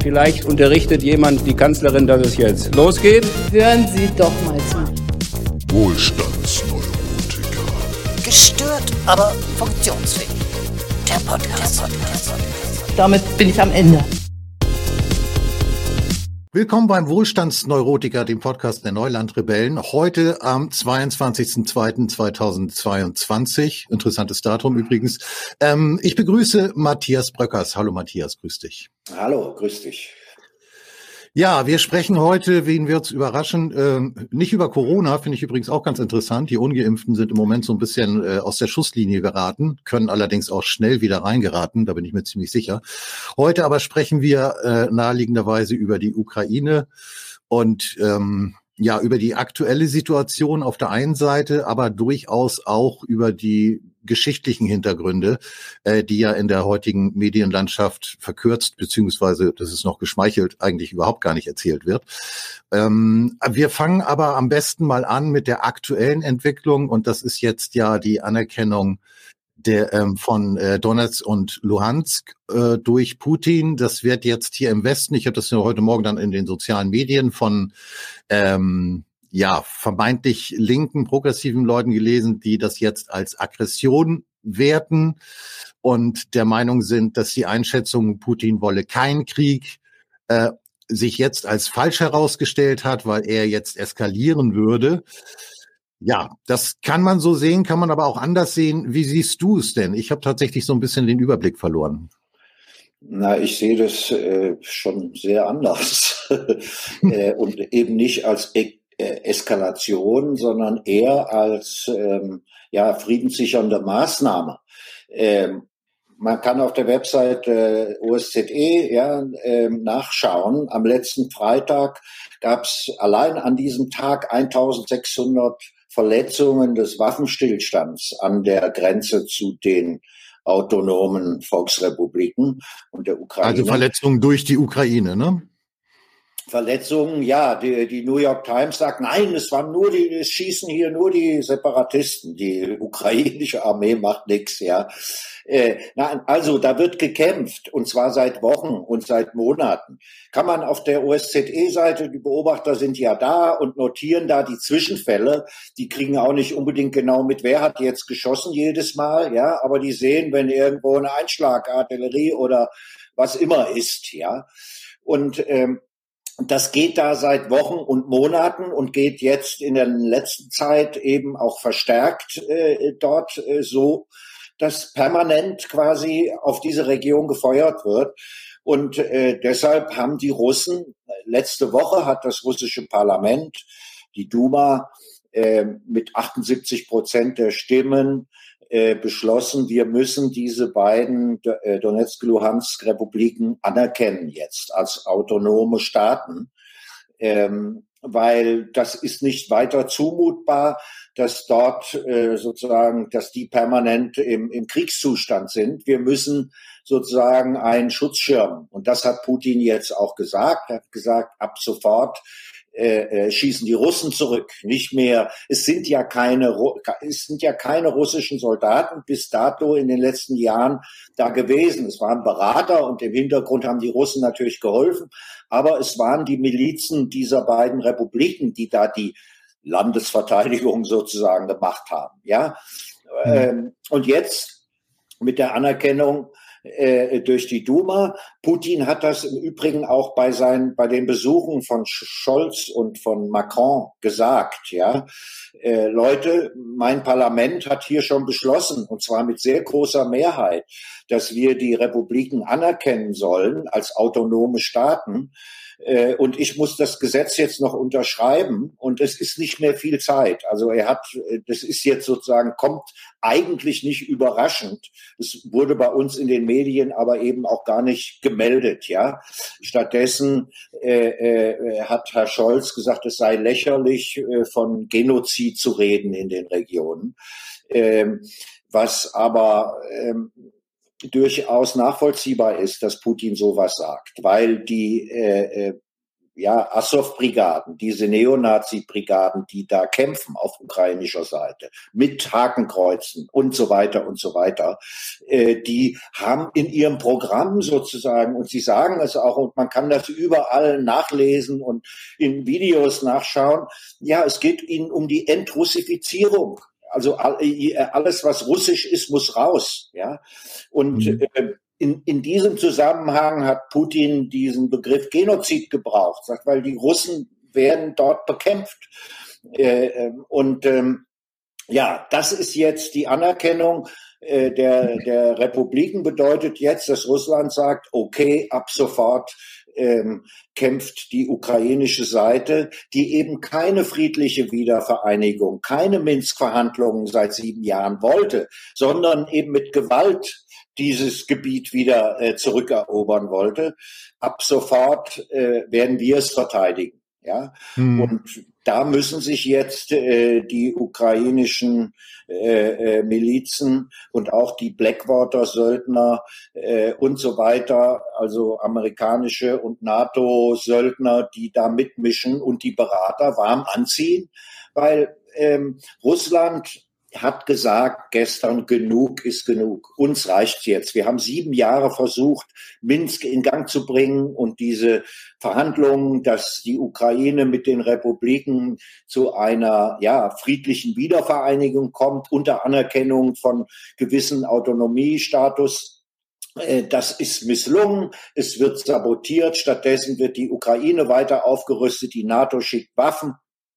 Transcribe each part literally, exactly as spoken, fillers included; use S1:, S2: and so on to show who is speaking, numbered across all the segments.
S1: Vielleicht unterrichtet jemand die Kanzlerin, dass es jetzt losgeht.
S2: Hören Sie doch mal zu.
S3: Wohlstandsneurotiker.
S4: Gestört, aber funktionsfähig. Der Podcast. Der Podcast.
S2: Damit bin ich am Ende.
S3: Willkommen beim Wohlstandsneurotiker, dem Podcast der Neulandrebellen. Heute am zweiundzwanzigsten zweiten zweitausendzweiundzwanzig. Interessantes Datum übrigens. Ähm, ich begrüße Matthias Bröckers. Hallo Matthias, grüß dich.
S5: Hallo, grüß dich.
S3: Ja, wir sprechen heute, wen wird's überraschen, ähm, nicht über Corona, finde ich übrigens auch ganz interessant. Die Ungeimpften sind im Moment so ein bisschen äh, aus der Schusslinie geraten, können allerdings auch schnell wieder reingeraten, da bin ich mir ziemlich sicher. Heute aber sprechen wir äh, naheliegenderweise über die Ukraine und ähm, ja, über die aktuelle Situation auf der einen Seite, aber durchaus auch über die geschichtlichen Hintergründe, äh, die ja in der heutigen Medienlandschaft verkürzt, beziehungsweise, das ist noch geschmeichelt, eigentlich überhaupt gar nicht erzählt wird. Ähm, wir fangen aber am besten mal an mit der aktuellen Entwicklung, und das ist jetzt ja die Anerkennung der ähm, von äh, Donetsk und Luhansk äh, durch Putin. Das wird jetzt hier im Westen, ich habe das ja heute Morgen dann in den sozialen Medien von ähm, ja vermeintlich linken, progressiven Leuten gelesen, die das jetzt als Aggression werten und der Meinung sind, dass die Einschätzung, Putin wolle keinen Krieg, äh, sich jetzt als falsch herausgestellt hat, weil er jetzt eskalieren würde. Ja, das kann man so sehen, kann man aber auch anders sehen. Wie siehst du es denn? Ich habe tatsächlich so ein bisschen den Überblick verloren.
S5: Na, ich sehe das äh, schon sehr anders äh, und eben nicht als e- äh, Eskalation, sondern eher als ähm, ja friedenssichernde Maßnahme. Ähm, man kann auf der Website äh, O S Z E ja äh, nachschauen. Am letzten Freitag gab es allein an diesem Tag eintausendsechshundert Verletzungen des Waffenstillstands an der Grenze zu den autonomen Volksrepubliken und der Ukraine.
S3: Also Verletzungen durch die Ukraine, ne?
S5: Verletzungen, ja, die, die New York Times sagt, nein, es waren nur die, es schießen hier nur die Separatisten, die ukrainische Armee macht nichts, ja. Äh, na, also da wird gekämpft, und zwar seit Wochen und seit Monaten. Kann man auf der O S Z E-Seite, die Beobachter sind ja da und notieren da die Zwischenfälle, die kriegen auch nicht unbedingt genau mit, wer hat jetzt geschossen jedes Mal, ja, aber die sehen, wenn irgendwo eine Einschlagartillerie oder was immer ist, ja. Und ähm, das geht da seit Wochen und Monaten und geht jetzt in der letzten Zeit eben auch verstärkt äh, dort äh, so, dass permanent quasi auf diese Region gefeuert wird. Und äh, deshalb haben die Russen, letzte Woche hat das russische Parlament, die Duma, äh, mit achtundsiebzig Prozent der Stimmen äh, beschlossen, wir müssen diese beiden äh, Donetsk-Luhansk-Republiken anerkennen jetzt als autonome Staaten, ähm, weil das ist nicht weiter zumutbar, dass dort äh, sozusagen, dass die permanent im, im Kriegszustand sind. Wir müssen sozusagen einen Schutzschirm, und das hat Putin jetzt auch gesagt, er hat gesagt, ab sofort Äh, äh, schießen die Russen zurück, nicht mehr. Es sind ja keine, es sind ja keine russischen Soldaten bis dato in den letzten Jahren da gewesen. Es waren Berater und im Hintergrund haben die Russen natürlich geholfen, aber es waren die Milizen dieser beiden Republiken, die da die Landesverteidigung sozusagen gemacht haben, ja. Mhm. Ähm, und jetzt mit der Anerkennung Äh, durch die Duma. Putin hat das im Übrigen auch bei seinen, bei den Besuchen von Scholz und von Macron gesagt, ja. Äh, Leute, mein Parlament hat hier schon beschlossen, und zwar mit sehr großer Mehrheit, dass wir die Republiken anerkennen sollen als autonome Staaten. Äh, und ich muss das Gesetz jetzt noch unterschreiben, und es ist nicht mehr viel Zeit. Also er hat, das ist jetzt sozusagen, kommt eigentlich nicht überraschend. Es wurde bei uns in den Medien aber eben auch gar nicht gemeldet, ja. Stattdessen äh, äh, hat Herr Scholz gesagt, es sei lächerlich, äh, von Genozid zu reden in den Regionen. Ähm, was aber ähm, durchaus nachvollziehbar ist, dass Putin sowas sagt, weil die äh, ja, Azov-Brigaden, diese Neonazi-Brigaden, die da kämpfen auf ukrainischer Seite, mit Hakenkreuzen und so weiter und so weiter, äh, die haben in ihrem Programm sozusagen, und sie sagen es auch, und man kann das überall nachlesen und in Videos nachschauen, ja, es geht ihnen um die Entrussifizierung. Also alles, was russisch ist, muss raus, ja. Und mhm. äh, in, in diesem Zusammenhang hat Putin diesen Begriff Genozid gebraucht, sagt, weil die Russen werden dort bekämpft. Äh, und ähm, ja, das ist jetzt die Anerkennung äh, der, der Republiken, bedeutet jetzt, dass Russland sagt, okay, ab sofort ähm, kämpft die ukrainische Seite, die eben keine friedliche Wiedervereinigung, keine Minsk-Verhandlungen seit sieben Jahren wollte, sondern eben mit Gewalt dieses Gebiet wieder äh, zurückerobern wollte. Ab sofort äh, werden wir es verteidigen. Ja, hm. Und da müssen sich jetzt äh, die ukrainischen äh, äh, Milizen und auch die Blackwater-Söldner äh, und so weiter, also amerikanische und NATO-Söldner, die da mitmischen und die Berater warm anziehen, weil ähm, Russland hat gesagt gestern, genug ist genug. Uns reicht's jetzt. Wir haben sieben Jahre versucht, Minsk in Gang zu bringen und diese Verhandlungen, dass die Ukraine mit den Republiken zu einer, ja, friedlichen Wiedervereinigung kommt, unter Anerkennung von gewissen Autonomiestatus. Das ist misslungen. Es wird sabotiert. Stattdessen wird die Ukraine weiter aufgerüstet. Die NATO schickt Waffen.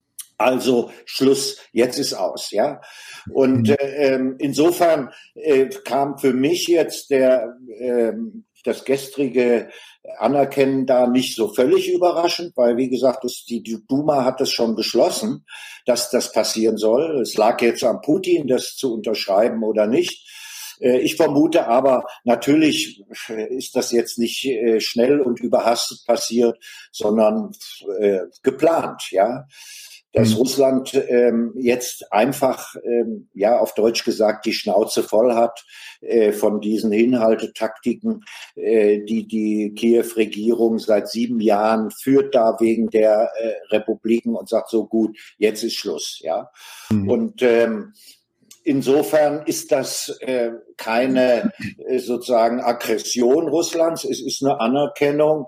S5: Also Schluss, jetzt ist aus, ja. Und äh, insofern äh, kam für mich jetzt der äh, das gestrige Anerkennen da nicht so völlig überraschend, weil wie gesagt, das, die, die Duma hat es schon beschlossen, dass das passieren soll. Es lag jetzt an Putin, das zu unterschreiben oder nicht. Ich vermute aber, natürlich ist das jetzt nicht schnell und überhastet passiert, sondern äh, geplant, ja. Dass mhm. Russland ähm, jetzt einfach, ähm, ja, auf Deutsch gesagt, die Schnauze voll hat äh, von diesen Hinhaltetaktiken, äh, die die Kiew-Regierung seit sieben Jahren führt, da wegen der äh, Republiken und sagt so, gut, jetzt ist Schluss, ja. Mhm. Und ähm, insofern ist das äh, keine äh, sozusagen Aggression Russlands, es ist eine Anerkennung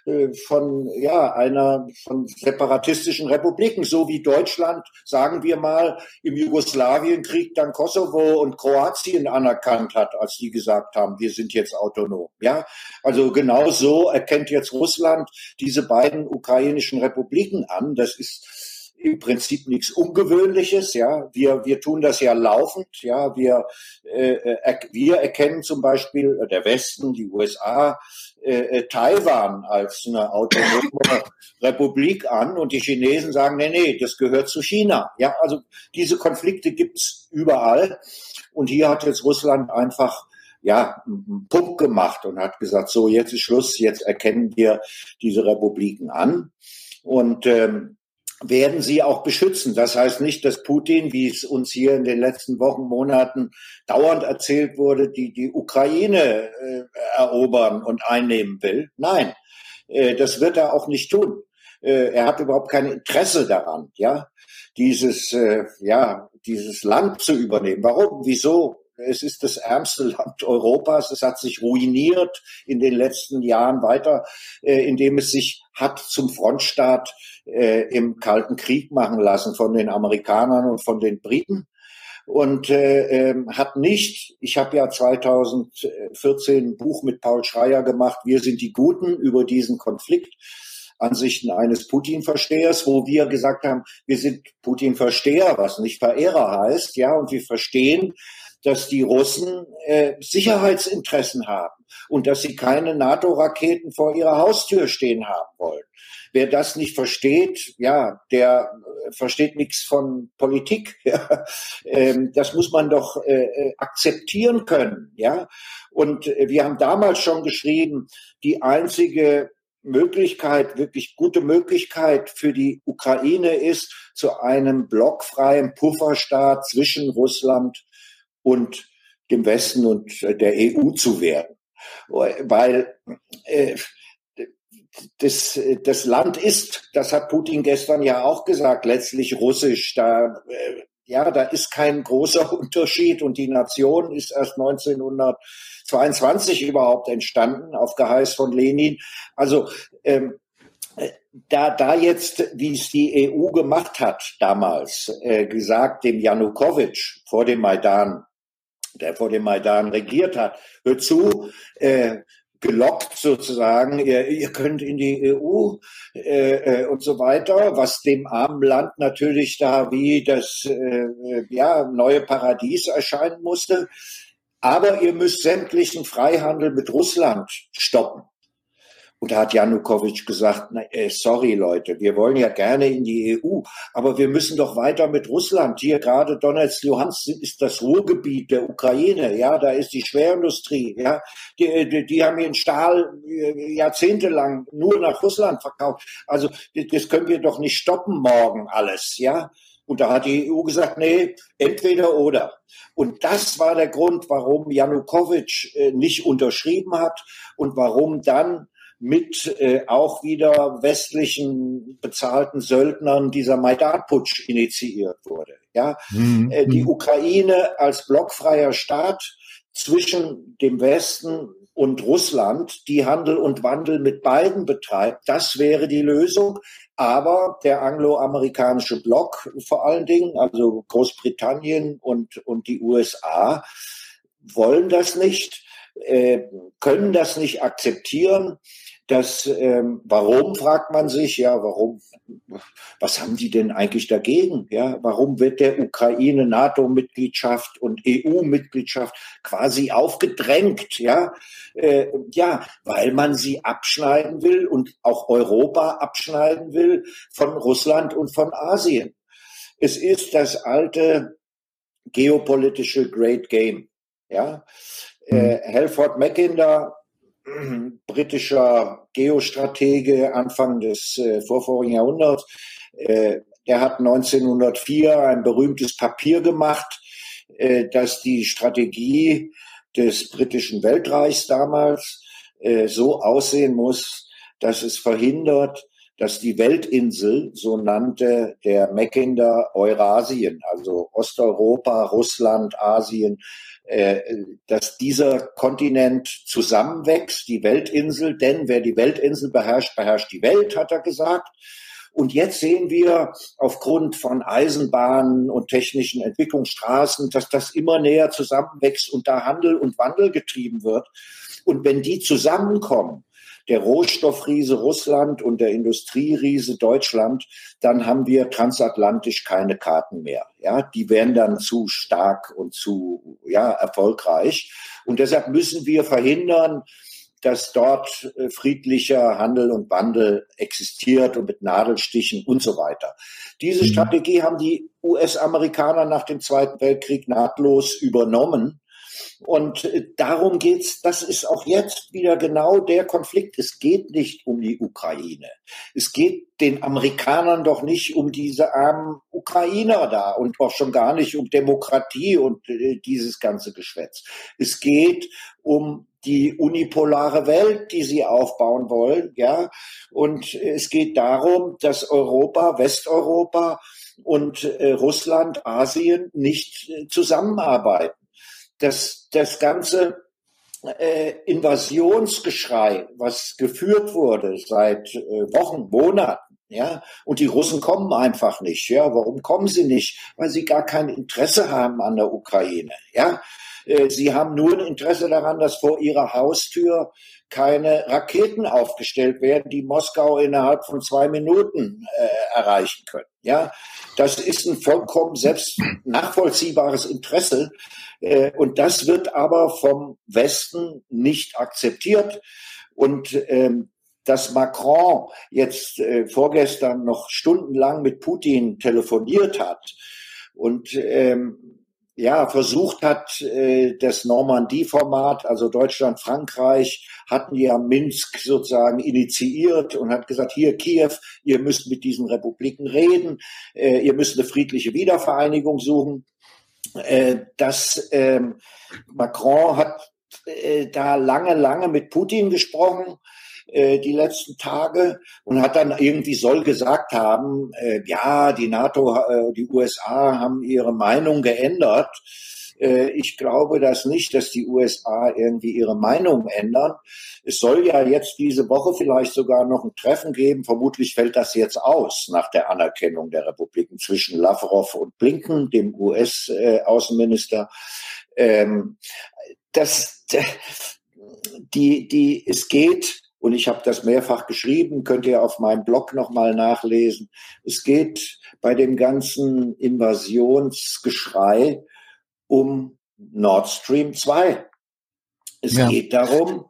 S5: von, ja, einer, von separatistischen Republiken, so wie Deutschland, sagen wir mal, im Jugoslawienkrieg dann Kosovo und Kroatien anerkannt hat, als die gesagt haben, wir sind jetzt autonom, ja. Also genau so erkennt jetzt Russland diese beiden ukrainischen Republiken an. Das ist im Prinzip nichts Ungewöhnliches, ja. Wir, wir tun das ja laufend, ja. Wir, äh, wir erkennen zum Beispiel, der Westen, die U S A, äh, Taiwan als eine autonome Republik an und die Chinesen sagen, nee, nee, das gehört zu China. Ja, also diese Konflikte gibt's überall und hier hat jetzt Russland einfach ja, einen Punkt gemacht und hat gesagt, so, jetzt ist Schluss, jetzt erkennen wir diese Republiken an und ähm, werden sie auch beschützen. Das heißt nicht, dass Putin, wie es uns hier in den letzten Wochen, Monaten dauernd erzählt wurde, die die Ukraine äh, erobern und einnehmen will. Nein, äh, das wird er auch nicht tun. Äh, er hat überhaupt kein Interesse daran, ja, dieses, äh, ja, dieses Land zu übernehmen. Warum? Wieso? Es ist das ärmste Land Europas. Es hat sich ruiniert in den letzten Jahren weiter, äh, indem es sich hat zum Frontstaat äh, im Kalten Krieg machen lassen von den Amerikanern und von den Briten. Und äh, äh, hat nicht, ich habe ja zweitausendvierzehn ein Buch mit Paul Schreier gemacht, Wir sind die Guten, über diesen Konflikt. Ansichten eines Putin-Verstehers, wo wir gesagt haben, wir sind Putin-Versteher, was nicht Verehrer heißt, ja, und wir verstehen, dass die Russen äh, Sicherheitsinteressen haben und dass sie keine NATO-Raketen vor ihrer Haustür stehen haben wollen. Wer das nicht versteht, ja, der äh, versteht nichts von Politik. Ja. Ähm, das muss man doch äh, akzeptieren können. Ja. Und äh, wir haben damals schon geschrieben, die einzige Möglichkeit, wirklich gute Möglichkeit für die Ukraine ist, zu einem blockfreien Pufferstaat zwischen Russland und dem Westen und der E U zu werden. Weil äh, das, das Land ist, das hat Putin gestern ja auch gesagt, letztlich russisch. Da, ja, da ist kein großer Unterschied und die Nation ist erst neunzehnhundertzweiundzwanzig überhaupt entstanden, auf Geheiß von Lenin. Also ähm, da, da jetzt, wie es die E U gemacht hat damals, äh, gesagt dem Janukowitsch vor dem Maidan, der vor dem Maidan regiert hat, hört zu, äh, gelockt sozusagen, ihr, ihr könnt in die E U äh, und so weiter, was dem armen Land natürlich da wie das äh, ja, neue Paradies erscheinen musste. Aber ihr müsst sämtlichen Freihandel mit Russland stoppen. Und da hat Janukowitsch gesagt, na, äh, sorry Leute, wir wollen ja gerne in die E U, aber wir müssen doch weiter mit Russland. Hier gerade Donetsk, Luhansk ist das Ruhrgebiet der Ukraine, ja, da ist die Schwerindustrie, ja, die, die, die haben ihren Stahl äh, jahrzehntelang nur nach Russland verkauft. Also das können wir doch nicht stoppen morgen alles, ja. Und da hat die E U gesagt, nee, entweder oder. Und das war der Grund, warum Janukowitsch äh, nicht unterschrieben hat und warum dann mit äh, auch wieder westlichen bezahlten Söldnern dieser Maidan-Putsch initiiert wurde. Ja, mhm. äh, die Ukraine als blockfreier Staat zwischen dem Westen und Russland, die Handel und Wandel mit beiden betreibt, das wäre die Lösung. Aber der angloamerikanische Block vor allen Dingen, also Großbritannien und, und die U S A, wollen das nicht, äh, können das nicht akzeptieren. Das, ähm, warum, fragt man sich, ja, warum, was haben die denn eigentlich dagegen, ja, warum wird der Ukraine NATO-Mitgliedschaft und E U-Mitgliedschaft quasi aufgedrängt, ja, äh, ja, weil man sie abschneiden will und auch Europa abschneiden will von Russland und von Asien. Es ist das alte geopolitische Great Game, ja, mhm. äh, Halford Mackinder, britischer Geostratege Anfang des äh, vorvorigen Jahrhunderts. Äh, er hat neunzehnhundertvier ein berühmtes Papier gemacht, äh, das die Strategie des britischen Weltreichs damals äh, so aussehen muss, dass es verhindert, dass die Weltinsel, so nannte der Mackinder Eurasien, also Osteuropa, Russland, Asien, dass dieser Kontinent zusammenwächst, die Weltinsel, denn wer die Weltinsel beherrscht, beherrscht die Welt, hat er gesagt. Und jetzt sehen wir aufgrund von Eisenbahnen und technischen Entwicklungsstraßen, dass das immer näher zusammenwächst und da Handel und Wandel getrieben wird. Und wenn die zusammenkommen, der Rohstoffriese Russland und der Industrieriese Deutschland, dann haben wir transatlantisch keine Karten mehr. Ja, die wären dann zu stark und zu, ja, erfolgreich. Und deshalb müssen wir verhindern, dass dort friedlicher Handel und Wandel existiert und mit Nadelstichen und so weiter. Diese Strategie haben die U S-Amerikaner nach dem Zweiten Weltkrieg nahtlos übernommen. Und darum geht's, das ist auch jetzt wieder genau der Konflikt. Es geht nicht um die Ukraine. Es geht den Amerikanern doch nicht um diese armen Ukrainer da und auch schon gar nicht um Demokratie und äh, dieses ganze Geschwätz. Es geht um die unipolare Welt, die sie aufbauen wollen, ja. Und es geht darum, dass Europa, Westeuropa und äh, Russland, Asien nicht äh, zusammenarbeiten. Das, das ganze äh, Invasionsgeschrei, was geführt wurde seit äh, Wochen, Monaten, ja, und die Russen kommen einfach nicht, ja. Warum kommen sie nicht? Weil sie gar kein Interesse haben an der Ukraine, ja. Äh, sie haben nur ein Interesse daran, dass vor ihrer Haustür keine Raketen aufgestellt werden, die Moskau innerhalb von zwei Minuten äh, erreichen können, ja. Das ist ein vollkommen selbst nachvollziehbares Interesse. Und das wird aber vom Westen nicht akzeptiert. Und ähm, dass Macron jetzt äh, vorgestern noch stundenlang mit Putin telefoniert hat und ähm, ja versucht hat, äh, das Normandie-Format, also Deutschland, Frankreich, hatten ja Minsk sozusagen initiiert und hat gesagt, hier Kiew, ihr müsst mit diesen Republiken reden, äh, ihr müsst eine friedliche Wiedervereinigung suchen. Äh, dass ähm, Macron hat äh, da lange, lange mit Putin gesprochen. äh, die letzten Tage und hat dann irgendwie soll gesagt haben, äh, ja, die NATO, äh, die U S A haben ihre Meinung geändert. Äh, ich glaube das nicht, dass die U S A irgendwie ihre Meinung ändern. Es soll ja jetzt diese Woche vielleicht sogar noch ein Treffen geben. Vermutlich fällt das jetzt aus nach der Anerkennung der Republiken zwischen Lavrov und Blinken, dem U S-Außenminister. Ähm, das, die, die, es geht, und ich habe das mehrfach geschrieben, könnt ihr auf meinem Blog nochmal nachlesen. Es geht bei dem ganzen Invasionsgeschrei um Nord Stream zwei. Es ja. geht darum,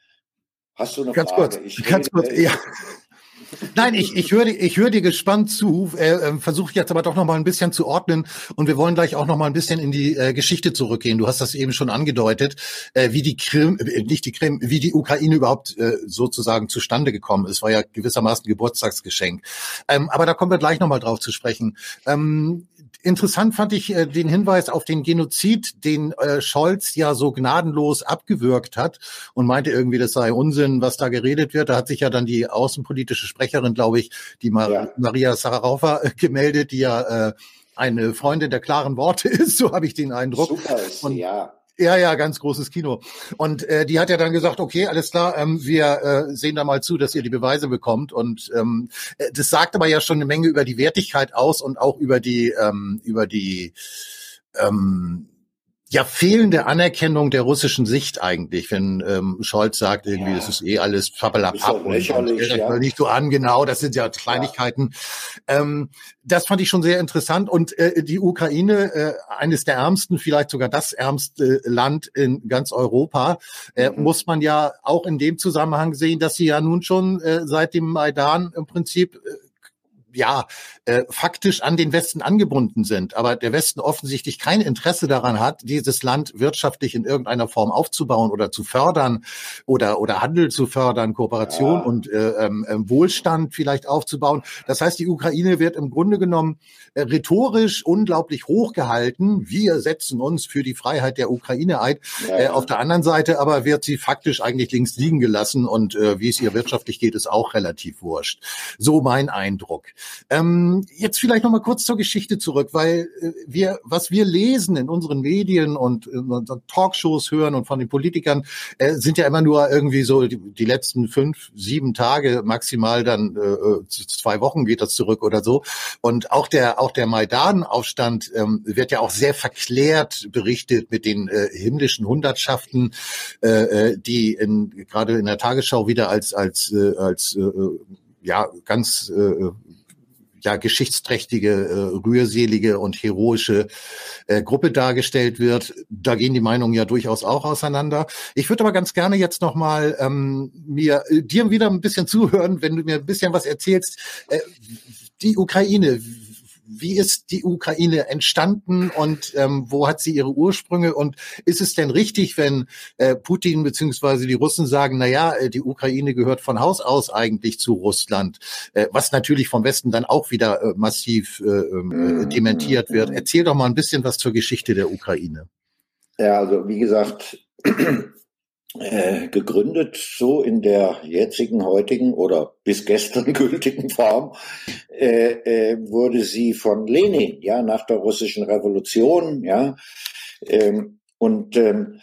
S5: hast du eine
S3: ganz
S5: Frage?
S3: Kurz,
S5: ich
S3: ganz
S5: rede,
S3: kurz, ja. Nein, ich, ich höre ich höre dir gespannt zu, äh, versuche jetzt aber doch noch mal ein bisschen zu ordnen und wir wollen gleich auch noch mal ein bisschen in die äh, Geschichte zurückgehen. Du hast das eben schon angedeutet, äh, wie die Krim, äh, nicht die Krim, wie die Ukraine überhaupt äh, sozusagen zustande gekommen ist. War ja gewissermaßen Geburtstagsgeschenk. Ähm, aber da kommen wir gleich noch mal drauf zu sprechen. Ähm, Interessant fand ich äh, den Hinweis auf den Genozid, den äh, Scholz ja so gnadenlos abgewürgt hat und meinte irgendwie, das sei Unsinn, was da geredet wird. Da hat sich ja dann die außenpolitische Sprecherin, glaube ich, die Mar- ja. Maria Sacharowa äh, gemeldet, die ja äh, eine Freundin der klaren Worte ist, so habe ich den Eindruck.
S5: Super ist sie, ja.
S3: Ja, ja, ganz großes Kino. Und äh, die hat ja dann gesagt, okay, alles klar, ähm, wir äh, sehen da mal zu, dass ihr die Beweise bekommt. Und ähm, das sagt aber ja schon eine Menge über die Wertigkeit aus und auch über die ähm, über die ähm, ja fehlende Anerkennung der russischen Sicht eigentlich, wenn ähm, Scholz sagt, irgendwie, ja. das ist eh alles pappelapapp und, und das ja. nicht so an, genau, das sind ja Kleinigkeiten. Ja. Ähm, das fand ich schon sehr interessant und äh, die Ukraine, äh, eines der ärmsten, vielleicht sogar das ärmste Land in ganz Europa, äh, mhm. muss man ja auch in dem Zusammenhang sehen, dass sie ja nun schon äh, seit dem Maidan im Prinzip äh, ja, äh, faktisch an den Westen angebunden sind, aber der Westen offensichtlich kein Interesse daran hat, dieses Land wirtschaftlich in irgendeiner Form aufzubauen oder zu fördern oder oder Handel zu fördern, Kooperation ja. und äh, ähm, Wohlstand vielleicht aufzubauen. Das heißt, die Ukraine wird im Grunde genommen äh, rhetorisch unglaublich hochgehalten. Wir setzen uns für die Freiheit der Ukraine ein. Ja. Äh, auf der anderen Seite aber wird sie faktisch eigentlich links liegen gelassen und äh, wie es ihr wirtschaftlich geht, ist auch relativ wurscht. So mein Eindruck. Ähm, jetzt vielleicht noch mal kurz zur Geschichte zurück, weil äh, wir, was wir lesen in unseren Medien und in unseren Talkshows hören und von den Politikern, äh, sind ja immer nur irgendwie so die, die letzten fünf, sieben Tage maximal, dann äh, zwei Wochen geht das zurück oder so. Und auch der auch der Maidan-Aufstand ähm, wird ja auch sehr verklärt berichtet mit den äh, himmlischen Hundertschaften, äh, die in, gerade in der Tagesschau wieder als als äh, als äh, ja ganz äh, ja geschichtsträchtige, äh, rührselige und heroische äh, Gruppe dargestellt wird. Da gehen die Meinungen ja durchaus auch auseinander. Ich würde aber ganz gerne jetzt noch mal ähm, mir äh, dir wieder ein bisschen zuhören, wenn du mir ein bisschen was erzählst. Äh, die Ukraine, wie ist die Ukraine entstanden und ähm, wo hat sie ihre Ursprünge? Und ist es denn richtig, wenn äh, Putin beziehungsweise die Russen sagen, na ja, äh, die Ukraine gehört von Haus aus eigentlich zu Russland, äh, was natürlich vom Westen dann auch wieder äh, massiv äh, äh, dementiert wird. Erzähl doch mal ein bisschen was zur Geschichte der Ukraine.
S5: Ja, also wie gesagt, äh, gegründet so in der jetzigen, heutigen oder bis gestern gültigen Form, äh, äh, wurde sie von Lenin, ja, nach der russischen Revolution, ja, ähm, und ähm,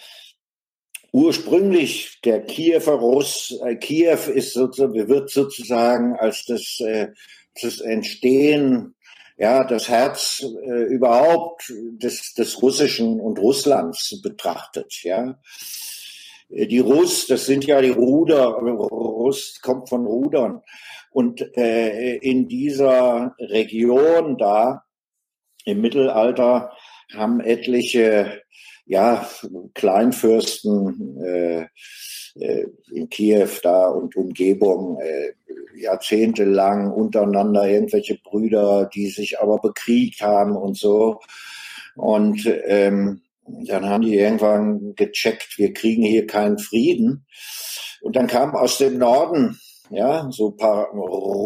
S5: ursprünglich der Kiewer Russ, äh, Kiew ist sozusagen, wird sozusagen als das, äh, das Entstehen, ja, das Herz äh, überhaupt des, des Russischen und Russlands betrachtet, ja. Die Russ, das sind ja die Ruder, Russ kommt von Rudern. Und äh, in dieser Region da im Mittelalter haben etliche ja Kleinfürsten äh, äh, in Kiew da und Umgebung äh, jahrzehntelang untereinander irgendwelche Brüder, die sich aber bekriegt haben und so. Und ähm, dann haben die irgendwann gecheckt, wir kriegen hier keinen Frieden. Und dann kamen aus dem Norden, ja, so ein paar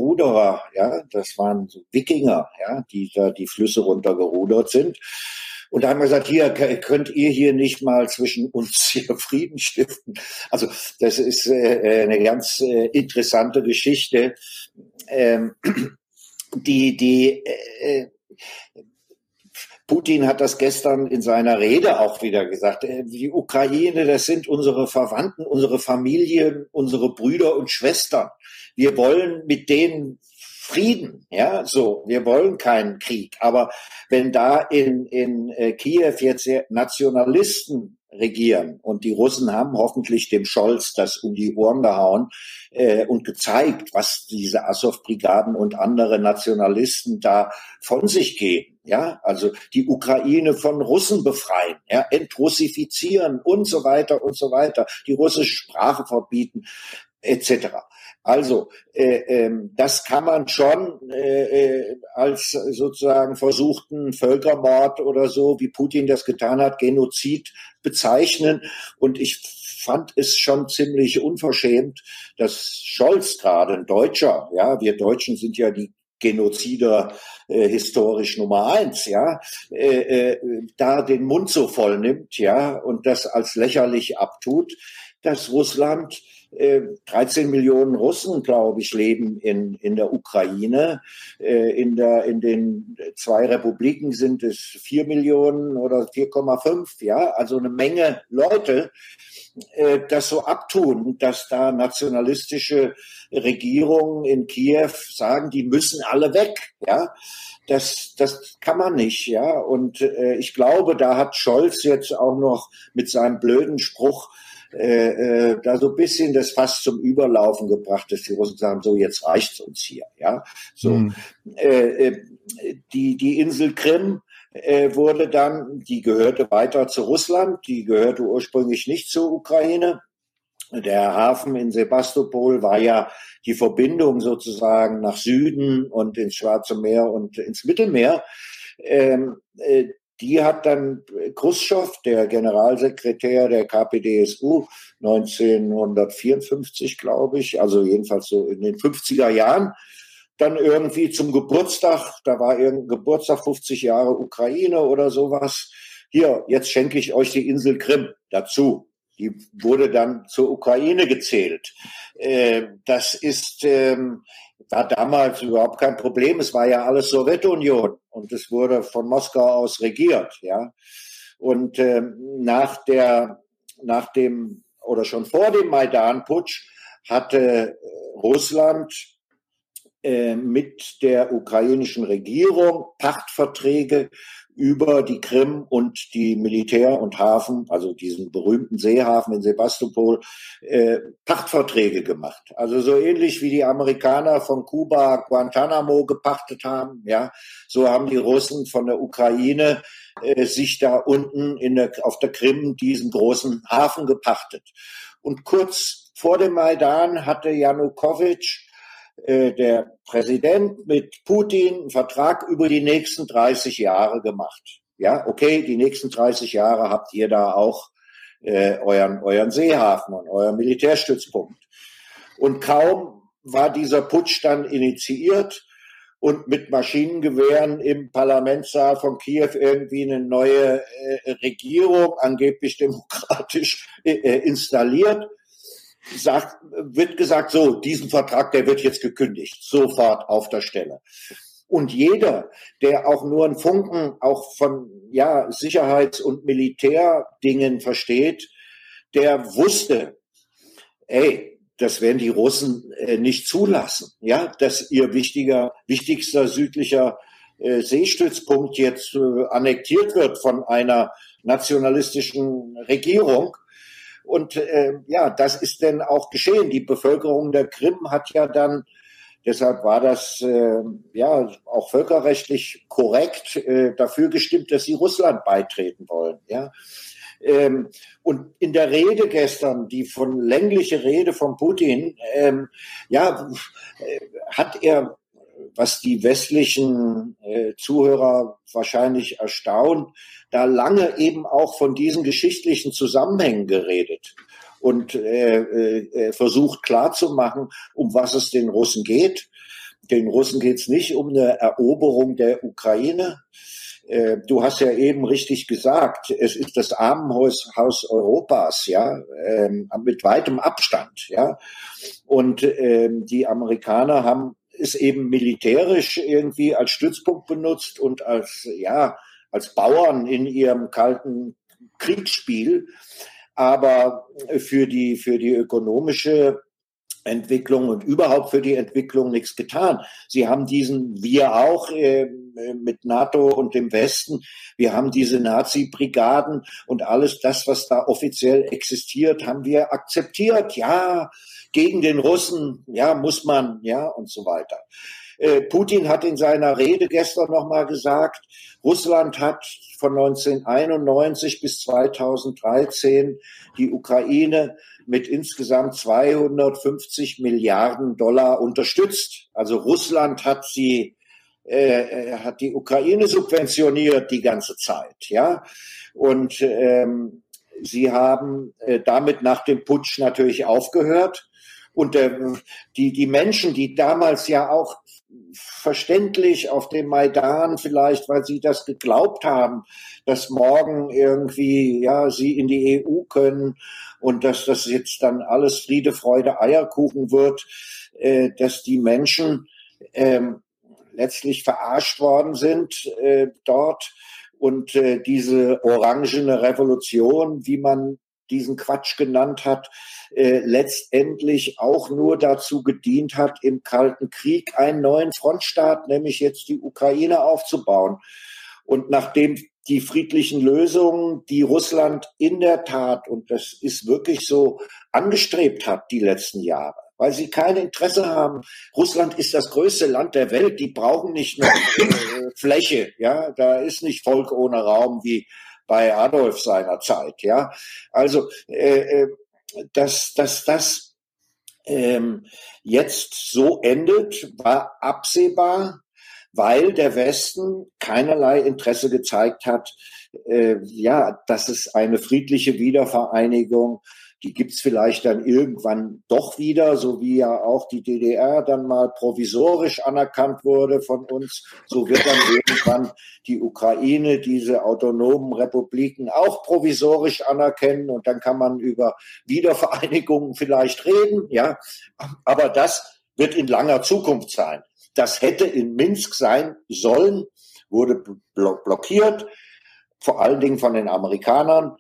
S5: Ruderer, ja, das waren so Wikinger, ja, die da die Flüsse runtergerudert sind. Und da haben wir gesagt, hier könnt ihr hier nicht mal zwischen uns hier Frieden stiften. Also das ist äh, eine ganz äh, interessante Geschichte. Ähm, die die äh, Putin hat das gestern in seiner Rede auch wieder gesagt. Die Ukraine, das sind unsere Verwandten, unsere Familien, unsere Brüder und Schwestern. Wir wollen mit denen Frieden, ja, so. Wir wollen keinen Krieg. Aber wenn da in, in äh, Kiew jetzt Nationalisten regieren und die Russen haben hoffentlich dem Scholz das um die Ohren gehauen äh, und gezeigt, was diese Azov-Brigaden und andere Nationalisten da von sich geben, ja, also die Ukraine von Russen befreien, ja, entrussifizieren und so weiter und so weiter, die russische Sprache verbieten, et cetera. Also äh, ähm, das kann man schon äh, äh, als sozusagen versuchten Völkermord oder so, wie Putin das getan hat, Genozid bezeichnen. Und ich fand es schon ziemlich unverschämt, dass Scholz, gerade ein Deutscher, ja, wir Deutschen sind ja die Genozider äh, historisch Nummer eins, ja, äh, äh, da den Mund so voll nimmt, ja, und das als lächerlich abtut, dass Russland dreizehn Millionen Russen, glaube ich, leben in, in der Ukraine. In der, in den zwei Republiken sind es vier Millionen oder vier Komma fünf, ja, also eine Menge Leute, das so abtun, dass da nationalistische Regierungen in Kiew sagen, die müssen alle weg, ja. Das, das kann man nicht, ja. Und äh, ich glaube, da hat Scholz jetzt auch noch mit seinem blöden Spruch Äh, äh, da so ein bisschen das Fass zum Überlaufen gebracht, dass die Russen sagen, so jetzt reicht's uns hier, ja. So mhm. äh, äh, die die Insel Krim äh, wurde dann, die gehörte weiter zu Russland, die gehörte ursprünglich nicht zur Ukraine. Der Hafen in Sebastopol war ja die Verbindung sozusagen nach Süden und ins Schwarze Meer und ins Mittelmeer. Ähm, äh, Die hat dann Chruschtschow, der Generalsekretär der K P D S U, neunzehnhundertvierundfünfzig, glaube ich, also jedenfalls so in den fünfziger Jahren, dann irgendwie zum Geburtstag, da war irgendein Geburtstag, fünfzig Jahre Ukraine oder sowas. Hier, jetzt schenke ich euch die Insel Krim dazu. Die wurde dann zur Ukraine gezählt. Äh, das ist... Ähm, war damals überhaupt kein Problem. Es war ja alles Sowjetunion und es wurde von Moskau aus regiert, ja. Und äh, nach der, nach dem oder schon vor dem Maidan-Putsch hatte äh, Russland äh, mit der ukrainischen Regierung Pachtverträge über die Krim und die Militär- und Hafen, also diesen berühmten Seehafen in Sebastopol, äh, Pachtverträge gemacht. Also so ähnlich wie die Amerikaner von Kuba Guantanamo gepachtet haben, ja, so haben die Russen von der Ukraine äh, sich da unten in der, auf der Krim diesen großen Hafen gepachtet. Und kurz vor dem Maidan hatte Janukowitsch, der Präsident, mit Putin einen Vertrag über die nächsten dreißig Jahre gemacht. Ja, okay, die nächsten dreißig Jahre habt ihr da auch äh, euren, euren Seehafen und euren Militärstützpunkt. Und kaum war dieser Putsch dann initiiert und mit Maschinengewehren im Parlamentssaal von Kiew irgendwie eine neue äh, Regierung, angeblich demokratisch, äh, installiert, Sagt, wird gesagt, so, diesen Vertrag, der wird jetzt gekündigt, sofort auf der Stelle. Und jeder, der auch nur einen Funken auch von ja Sicherheits- und Militärdingen versteht, der wusste, ey, das werden die Russen äh, nicht zulassen, ja, dass ihr wichtiger, wichtigster südlicher äh, Seestützpunkt jetzt äh, annektiert wird von einer nationalistischen Regierung. Und äh, ja, das ist denn auch geschehen. Die Bevölkerung der Krim hat ja dann, deshalb war das äh, ja auch völkerrechtlich korrekt, äh, dafür gestimmt, dass sie Russland beitreten wollen. Ja, ähm, und in der Rede gestern, die von längliche Rede von Putin, ähm, ja, äh, hat er, was die westlichen äh, Zuhörer wahrscheinlich erstaunt, da lange eben auch von diesen geschichtlichen Zusammenhängen geredet und äh, äh, versucht klarzumachen, um was es den Russen geht. Den Russen geht es nicht um eine Eroberung der Ukraine. Äh, du hast ja eben richtig gesagt, es ist das Armenhaus Haus Europas, ja, ähm, mit weitem Abstand, ja. Und ähm, die Amerikaner haben es eben militärisch irgendwie als Stützpunkt benutzt und als, ja, als Bauern in ihrem kalten Kriegsspiel. Aber für die, für die ökonomische Entwicklung und überhaupt für die Entwicklung nichts getan. Sie haben diesen, wir auch äh, mit NATO und dem Westen, wir haben diese Nazi-Brigaden und alles das, was da offiziell existiert, haben wir akzeptiert. Ja, gegen den Russen, ja, muss man, ja, und so weiter. Äh, Putin hat in seiner Rede gestern nochmal gesagt, Russland hat von neunzehnhunderteinundneunzig bis zweitausenddreizehn die Ukraine mit insgesamt zweihundertfünfzig Milliarden Dollar unterstützt. Also Russland hat sie, äh, hat die Ukraine subventioniert die ganze Zeit, ja. Und ähm, sie haben äh, damit nach dem Putsch natürlich aufgehört. Und äh, die die Menschen, die damals ja auch verständlich auf dem Maidan vielleicht, weil sie das geglaubt haben, dass morgen irgendwie ja sie in die E U können und dass das jetzt dann alles Friede, Freude, Eierkuchen wird, äh, dass die Menschen ähm, letztlich verarscht worden sind äh, dort und äh, diese orangene Revolution, wie man diesen Quatsch genannt hat, äh, letztendlich auch nur dazu gedient hat, im Kalten Krieg einen neuen Frontstaat, nämlich jetzt die Ukraine, aufzubauen. Und nachdem die friedlichen Lösungen, die Russland in der Tat, und das ist wirklich so, angestrebt hat die letzten Jahre, weil sie kein Interesse haben. Russland ist das größte Land der Welt, die brauchen nicht noch äh, Fläche, ja, da ist nicht Volk ohne Raum wie bei Adolf seiner Zeit, ja. Also, äh, dass, dass das ähm, jetzt so endet, war absehbar, weil der Westen keinerlei Interesse gezeigt hat, äh, ja, dass es eine friedliche Wiedervereinigung, die gibt's vielleicht dann irgendwann doch wieder, so wie ja auch die D D R dann mal provisorisch anerkannt wurde von uns. So wird dann irgendwann die Ukraine diese autonomen Republiken auch provisorisch anerkennen und dann kann man über Wiedervereinigungen vielleicht reden, ja. Aber das wird in langer Zukunft sein. Das hätte in Minsk sein sollen, wurde blockiert, vor allen Dingen von den Amerikanern,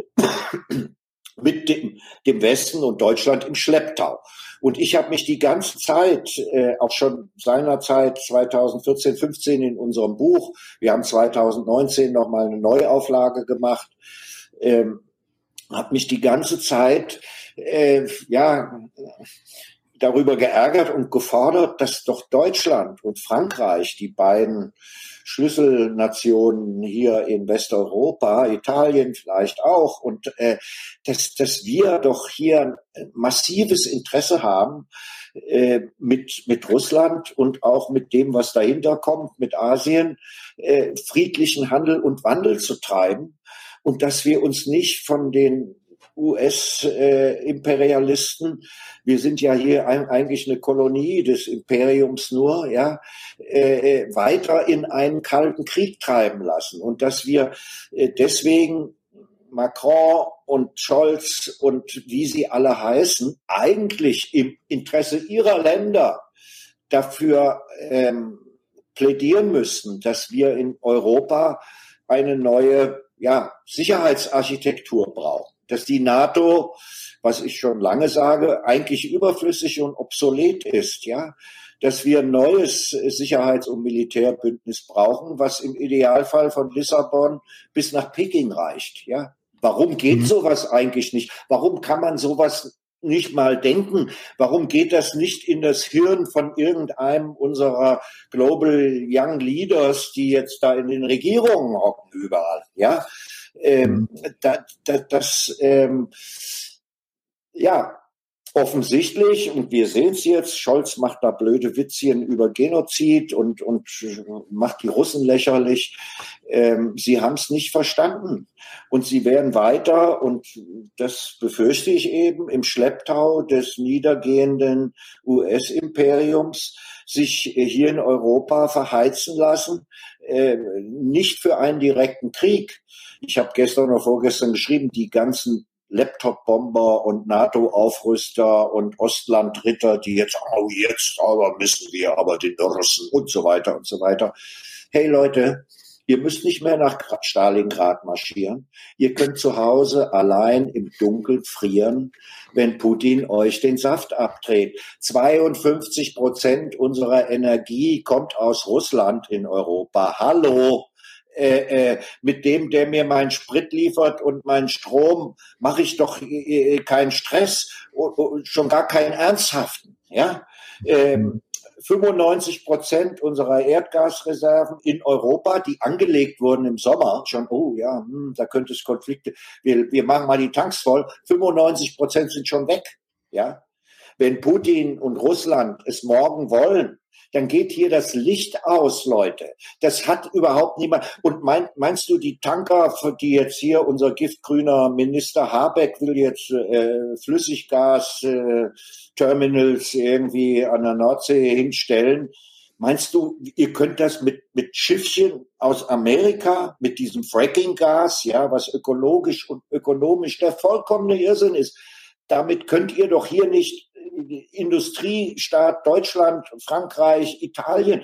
S5: mit dem, dem Westen und Deutschland im Schlepptau. Und ich habe mich die ganze Zeit, äh, auch schon seinerzeit zweitausendvierzehn, fünfzehn in unserem Buch, wir haben zweitausendneunzehn nochmal eine Neuauflage gemacht, ähm, habe mich die ganze Zeit, äh, ja, darüber geärgert und gefordert, dass doch Deutschland und Frankreich, die beiden Schlüsselnationen hier in Westeuropa, Italien vielleicht auch, und äh, dass, dass wir doch hier ein massives Interesse haben äh, mit, mit Russland und auch mit dem, was dahinter kommt, mit Asien, äh, friedlichen Handel und Wandel zu treiben und dass wir uns nicht von den U S-Imperialisten, äh, wir sind ja hier ein, eigentlich eine Kolonie des Imperiums nur, ja, äh, weiter in einen kalten Krieg treiben lassen und dass wir äh, deswegen Macron und Scholz und wie sie alle heißen, eigentlich im Interesse ihrer Länder dafür ähm, plädieren müssten, dass wir in Europa eine neue, ja, Sicherheitsarchitektur brauchen. Dass die NATO, was ich schon lange sage, eigentlich überflüssig und obsolet ist, ja, dass wir ein neues Sicherheits- und Militärbündnis brauchen, was im Idealfall von Lissabon bis nach Peking reicht, ja. Warum geht mhm. sowas eigentlich nicht? Warum kann man sowas nicht mal denken? Warum geht das nicht in das Hirn von irgendeinem unserer Global Young Leaders, die jetzt da in den Regierungen hocken überall, ja? Ähm, da, da, das, ähm, ja, offensichtlich, und wir sehen es jetzt, Scholz macht da blöde Witzchen über Genozid und, und macht die Russen lächerlich. Ähm, sie haben es nicht verstanden. Und sie werden weiter, und das befürchte ich eben, im Schlepptau des niedergehenden U S-Imperiums sich hier in Europa verheizen lassen, äh, nicht für einen direkten Krieg. Ich habe gestern oder vorgestern geschrieben, die ganzen Laptop-Bomber und NATO-Aufrüster und Ostlandritter, die jetzt, oh, jetzt aber müssen wir aber den Russen und so weiter und so weiter. Hey Leute, ihr müsst nicht mehr nach Stalingrad marschieren. Ihr könnt zu Hause allein im Dunkeln frieren, wenn Putin euch den Saft abdreht. zweiundfünfzig Prozent unserer Energie kommt aus Russland in Europa. Hallo! Äh, äh, mit dem, der mir meinen Sprit liefert und meinen Strom, mache ich doch äh, keinen Stress und, und schon gar keinen ernsthaften. Ja, ähm, fünfundneunzig Prozent unserer Erdgasreserven in Europa, die angelegt wurden im Sommer, schon, oh ja, hm, da könnte es Konflikte, wir, wir machen mal die Tanks voll, fünfundneunzig Prozent sind schon weg. Ja, wenn Putin und Russland es morgen wollen, dann geht hier das Licht aus, Leute. Das hat überhaupt niemand. Und mein, meinst du, die Tanker, für die jetzt hier unser giftgrüner Minister Habeck will jetzt äh, Flüssiggas-Terminals äh, irgendwie an der Nordsee hinstellen? Meinst du, ihr könnt das mit, mit Schiffchen aus Amerika, mit diesem Fracking-Gas, ja, was ökologisch und ökonomisch der vollkommene Irrsinn ist, damit könnt ihr doch hier nicht Industriestaat Deutschland, Frankreich, Italien,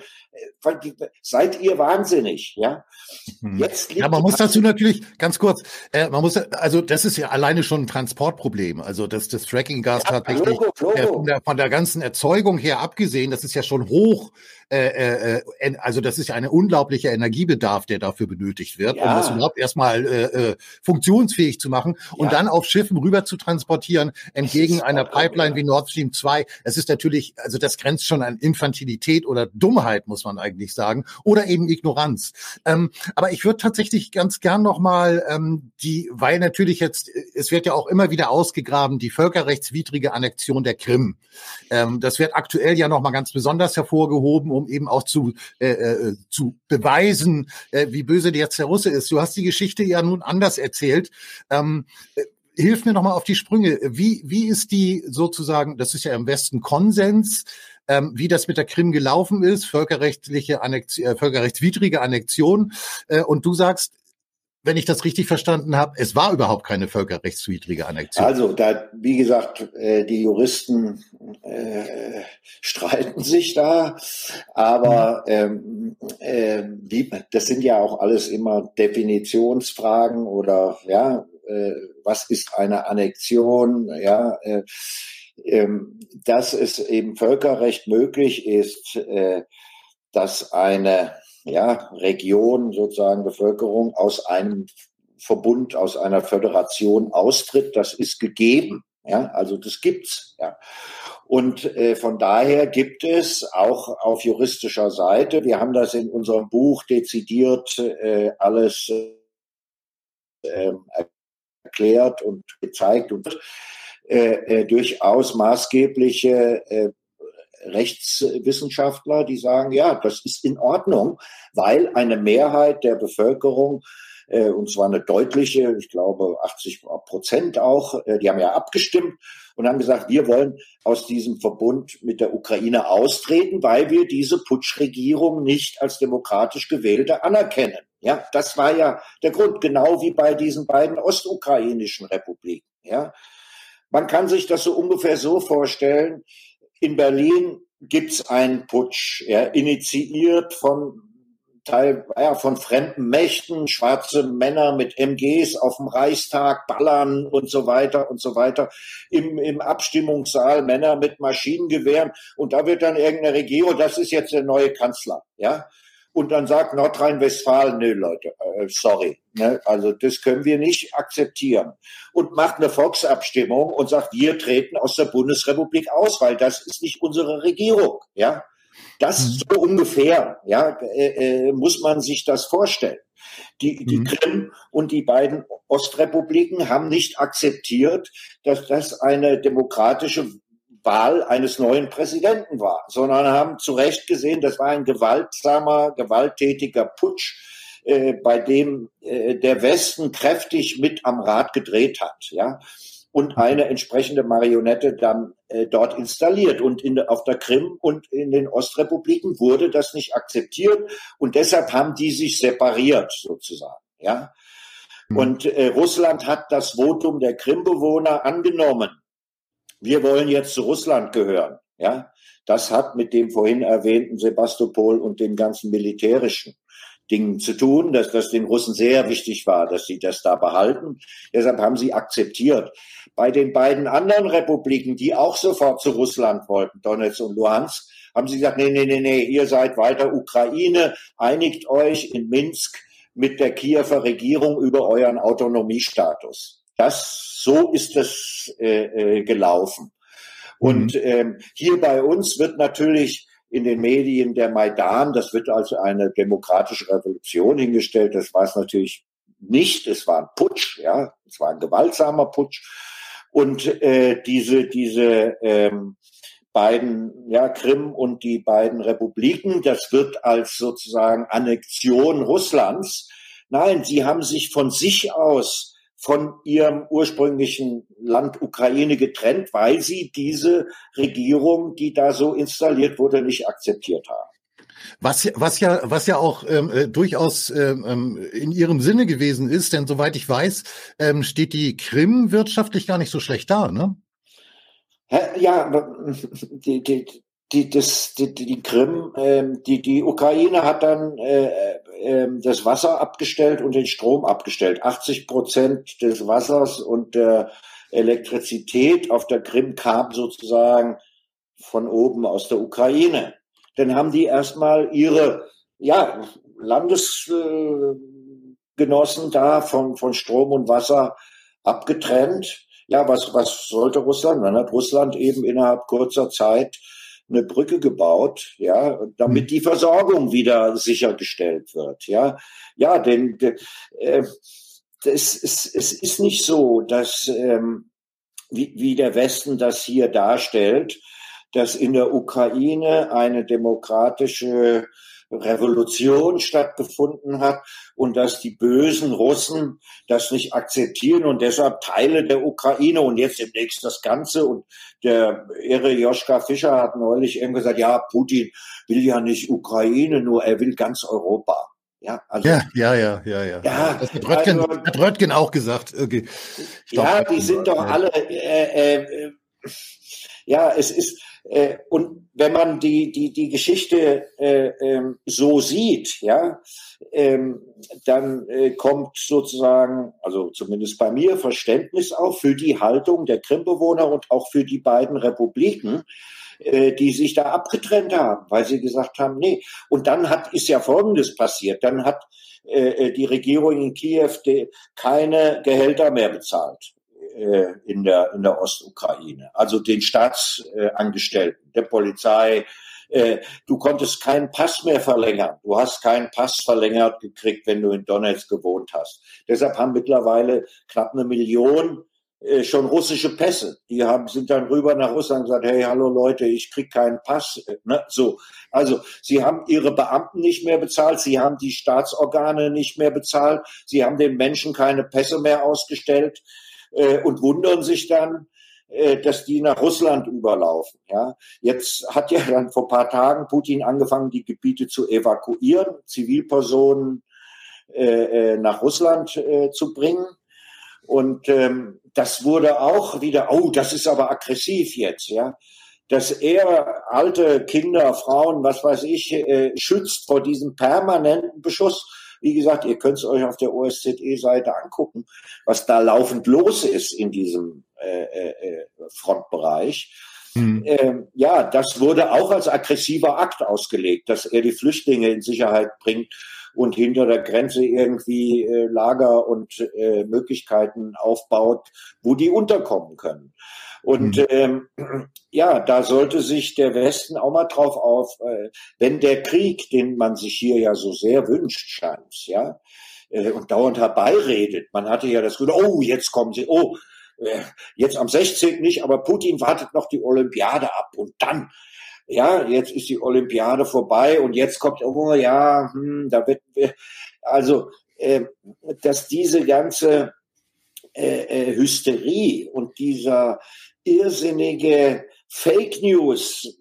S5: seid ihr wahnsinnig, ja?
S3: Jetzt ja, man muss dazu natürlich ganz kurz, äh, man muss, also das ist ja alleine schon ein Transportproblem, also das, das Fracking-Gas ja, tatsächlich Logo, Logo. Äh, von, der, von der ganzen Erzeugung her abgesehen, das ist ja schon hoch, äh, äh, also das ist ja ein unglaublicher Energiebedarf, der dafür benötigt wird, ja. um das überhaupt erstmal äh, funktionsfähig zu machen und ja. dann auf Schiffen rüber zu transportieren, entgegen einer Pipeline wie Nord Stream zwei. Es ist natürlich, also das grenzt schon an Infantilität oder Dummheit, muss man eigentlich sagen, oder eben Ignoranz. Ähm, aber ich würde tatsächlich ganz gern nochmal ähm, die, weil natürlich jetzt, es wird ja auch immer wieder ausgegraben, die völkerrechtswidrige Annexion der Krim. Ähm, das wird aktuell ja nochmal ganz besonders hervorgehoben, um eben auch zu äh, äh, zu beweisen, äh, wie böse jetzt der Russe ist. Du hast die Geschichte ja nun anders erzählt. Ähm, äh, Hilf mir nochmal auf die Sprünge. Wie, wie ist die sozusagen, das ist ja im Westen Konsens, ähm, wie das mit der Krim gelaufen ist, völkerrechtliche Annexion, äh, völkerrechtswidrige Annexion. Äh, und du sagst, wenn ich das richtig verstanden habe, es war überhaupt keine völkerrechtswidrige Annexion.
S5: Also, da, wie gesagt, äh, die Juristen äh, streiten sich da, aber ähm, äh, die, das sind ja auch alles immer Definitionsfragen oder ja, äh, was ist eine Annexion? Ja, äh, äh, dass es eben Völkerrecht möglich ist, äh, dass eine ja, Region, sozusagen Bevölkerung aus einem Verbund, aus einer Föderation austritt, das ist gegeben. Ja, also das gibt's. Ja. Und äh, von daher gibt es auch auf juristischer Seite, wir haben das in unserem Buch dezidiert äh, alles äh, erklärt und gezeigt und äh, äh, durchaus maßgebliche äh, Rechtswissenschaftler, die sagen, ja, das ist in Ordnung, weil eine Mehrheit der Bevölkerung, äh, und zwar eine deutliche, ich glaube achtzig Prozent auch, äh, die haben ja abgestimmt und haben gesagt, wir wollen aus diesem Verbund mit der Ukraine austreten, weil wir diese Putschregierung nicht als demokratisch gewählte anerkennen. Ja, das war ja der Grund, genau wie bei diesen beiden ostukrainischen Republiken. Ja, man kann sich das so ungefähr so vorstellen. In Berlin gibt's einen Putsch, ja, initiiert von Teil, ja, von fremden Mächten, schwarze Männer mit M Gs auf dem Reichstag ballern und so weiter und so weiter. Im, im Abstimmungssaal Männer mit Maschinengewehren und da wird dann irgendeine Regierung, das ist jetzt der neue Kanzler, ja. Und dann sagt Nordrhein-Westfalen, nö Leute, äh, sorry, ne, also das können wir nicht akzeptieren. Und macht eine Volksabstimmung und sagt, wir treten aus der Bundesrepublik aus, weil das ist nicht unsere Regierung, ja. Das so ungefähr, ja, äh, äh, muss man sich das vorstellen. Die, die mhm. Krim und die beiden Ostrepubliken haben nicht akzeptiert, dass das eine demokratische Wahl eines neuen Präsidenten war, sondern haben zu Recht gesehen, das war ein gewaltsamer, gewalttätiger Putsch, äh, bei dem äh, der Westen kräftig mit am Rad gedreht hat, ja, und eine entsprechende Marionette dann äh, dort installiert. Und in, auf der Krim und in den Ostrepubliken wurde das nicht akzeptiert und deshalb haben die sich separiert sozusagen, ja. Und äh, Russland hat das Votum der Krimbewohner angenommen. Wir wollen jetzt zu Russland gehören. Ja, das hat mit dem vorhin erwähnten Sebastopol und den ganzen militärischen Dingen zu tun, dass das den Russen sehr wichtig war, dass sie das da behalten. Deshalb haben sie akzeptiert. Bei den beiden anderen Republiken, die auch sofort zu Russland wollten, Donetsk und Luhansk, haben sie gesagt, nee, nee, nee, nee, ihr seid weiter Ukraine, einigt euch in Minsk mit der Kiewer Regierung über euren Autonomiestatus. Das, so ist es äh, äh, gelaufen. Und ähm, hier bei uns wird natürlich in den Medien der Maidan, das wird als eine demokratische Revolution hingestellt. Das war es natürlich nicht. Es war ein Putsch, ja, es war ein gewaltsamer Putsch. Und äh, diese diese ähm, beiden, ja, Krim und die beiden Republiken, das wird als sozusagen Annexion Russlands. Nein, sie haben sich von sich aus von ihrem ursprünglichen Land Ukraine getrennt, weil sie diese Regierung, die da so installiert wurde, nicht akzeptiert haben.
S3: Was, was ja, was ja auch ähm, äh, durchaus ähm, in ihrem Sinne gewesen ist, denn soweit ich weiß, ähm, steht die Krim wirtschaftlich gar nicht so schlecht da, ne?
S5: Ja, die, die, die, das, die, die Krim, ähm, die, die Ukraine hat dann äh, äh, das Wasser abgestellt und den Strom abgestellt. achtzig Prozent des Wassers und der Elektrizität auf der Krim kam sozusagen von oben aus der Ukraine. Dann haben die erstmal ihre, ja, Landesgenossen äh, da von, von Strom und Wasser abgetrennt. Ja, was, was sollte Russland? Dann hat Russland eben innerhalb kurzer Zeit eine Brücke gebaut, ja, damit die Versorgung wieder sichergestellt wird, ja. Ja, denn äh, das ist, es ist nicht so, dass, ähm, wie, wie der Westen das hier darstellt, dass in der Ukraine eine demokratische Revolution stattgefunden hat und dass die bösen Russen das nicht akzeptieren und deshalb Teile der Ukraine und jetzt demnächst das Ganze. Und der Irre Joschka Fischer hat neulich eben gesagt, ja, Putin will ja nicht Ukraine, nur er will ganz Europa. Ja, also,
S3: ja, ja, ja, ja, ja.
S5: ja
S3: das hat Röttgen, also, hat Röttgen auch gesagt. Okay.
S5: Ja, die sind doch alle, äh, äh, ja, es ist, Äh, und wenn man die die die Geschichte äh, ähm, so sieht, ja, ähm, dann äh, kommt sozusagen, also zumindest bei mir, Verständnis auf für die Haltung der Krimbewohner und auch für die beiden Republiken, äh, die sich da abgetrennt haben, weil sie gesagt haben, nee. Und dann hat ist ja Folgendes passiert: Dann hat äh, die Regierung in Kiew de, keine Gehälter mehr bezahlt in der in der Ostukraine, also den Staatsangestellten, der Polizei. Du konntest keinen Pass mehr verlängern. Du hast keinen Pass verlängert gekriegt, wenn du in Donetsk gewohnt hast. Deshalb haben mittlerweile knapp eine Million schon russische Pässe. Die haben sind dann rüber nach Russland und gesagt, hey, hallo Leute, ich krieg keinen Pass. Ne? So, also sie haben ihre Beamten nicht mehr bezahlt, sie haben die Staatsorgane nicht mehr bezahlt, sie haben den Menschen keine Pässe mehr ausgestellt. Und wundern sich dann, dass die nach Russland überlaufen. Ja, jetzt hat ja dann vor ein paar Tagen Putin angefangen, die Gebiete zu evakuieren, Zivilpersonen äh, nach Russland äh, zu bringen. Und ähm, das wurde auch wieder, oh, das ist aber aggressiv jetzt, ja, dass er alte Kinder, Frauen, was weiß ich, äh, schützt vor diesem permanenten Beschuss. Wie gesagt, ihr könnt es euch auf der O S Z E-Seite angucken, was da laufend los ist in diesem äh, äh, Frontbereich. Mhm. Ähm, ja, das wurde auch als aggressiver Akt ausgelegt, dass er die Flüchtlinge in Sicherheit bringt und hinter der Grenze irgendwie äh, Lager und äh, Möglichkeiten aufbaut, wo die unterkommen können. Und mhm. ähm, ja, da sollte sich der Westen auch mal drauf auf, äh, wenn der Krieg, den man sich hier ja so sehr wünscht, scheint, ja, äh, und dauernd herbeiredet. Man hatte ja das Gefühl, oh, jetzt kommen sie, oh, äh, jetzt am sechzehnten nicht, aber Putin wartet noch die Olympiade ab und dann, ja, jetzt ist die Olympiade vorbei und jetzt kommt, oh ja, hm, da wird, also, äh, dass diese ganze äh, äh, Hysterie und dieser irrsinnige Fake News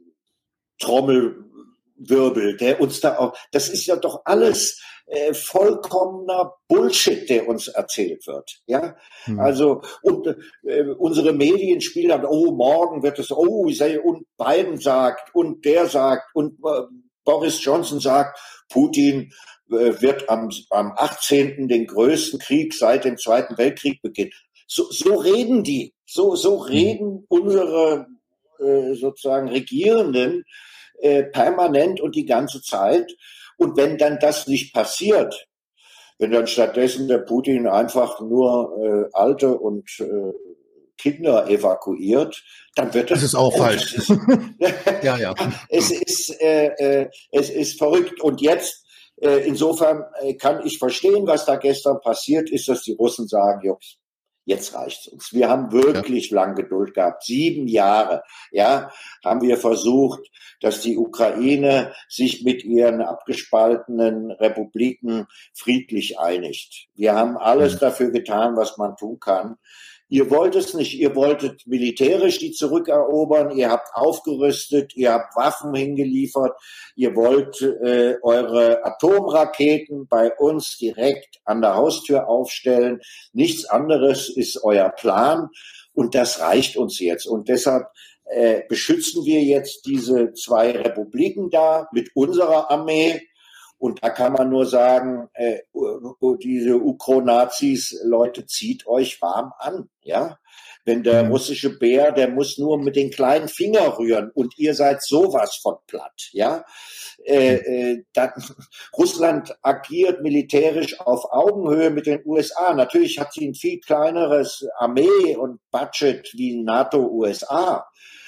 S5: Trommelwirbel, der uns da auch, das ist ja doch alles äh, vollkommener Bullshit, der uns erzählt wird, ja. Hm. Also und äh, unsere Medien spielen dann, oh morgen wird es, oh und Biden sagt und der sagt und äh, Boris Johnson sagt, Putin äh, wird am am achtzehnten den größten Krieg seit dem Zweiten Weltkrieg beginnen. So, so reden die, so so reden unsere äh, sozusagen Regierenden äh, permanent und die ganze Zeit. Und wenn dann das nicht passiert, wenn dann stattdessen der Putin einfach nur äh, Alte und äh, Kinder evakuiert, dann wird das...
S3: Das ist auch oh, falsch.
S5: Ist, ja, ja. Es ist, äh, äh, es ist verrückt. Und jetzt, äh, insofern äh, kann ich verstehen, was da gestern passiert ist, dass die Russen sagen, Jungs, jetzt reicht's uns. Wir haben wirklich ja. lang Geduld gehabt. Sieben Jahre, ja, haben wir versucht, dass die Ukraine sich mit ihren abgespaltenen Republiken friedlich einigt. Wir haben alles dafür getan, was man tun kann. Ihr wollt es nicht. Ihr wolltet militärisch die zurückerobern. Ihr habt aufgerüstet. Ihr habt Waffen hingeliefert. Ihr wollt äh, eure Atomraketen bei uns direkt an der Haustür aufstellen. Nichts anderes ist euer Plan. Und das reicht uns jetzt. Und deshalb äh, beschützen wir jetzt diese zwei Republiken da mit unserer Armee. Und da kann man nur sagen, äh, diese Ukro-Nazis, Leute, zieht euch warm an, ja. Wenn der russische Bär, der muss nur mit den kleinen Finger rühren und ihr seid sowas von platt, ja. Äh, äh, dann, Russland agiert militärisch auf Augenhöhe mit den U S A. Natürlich hat sie ein viel kleineres Armee und Budget wie NATO U S A.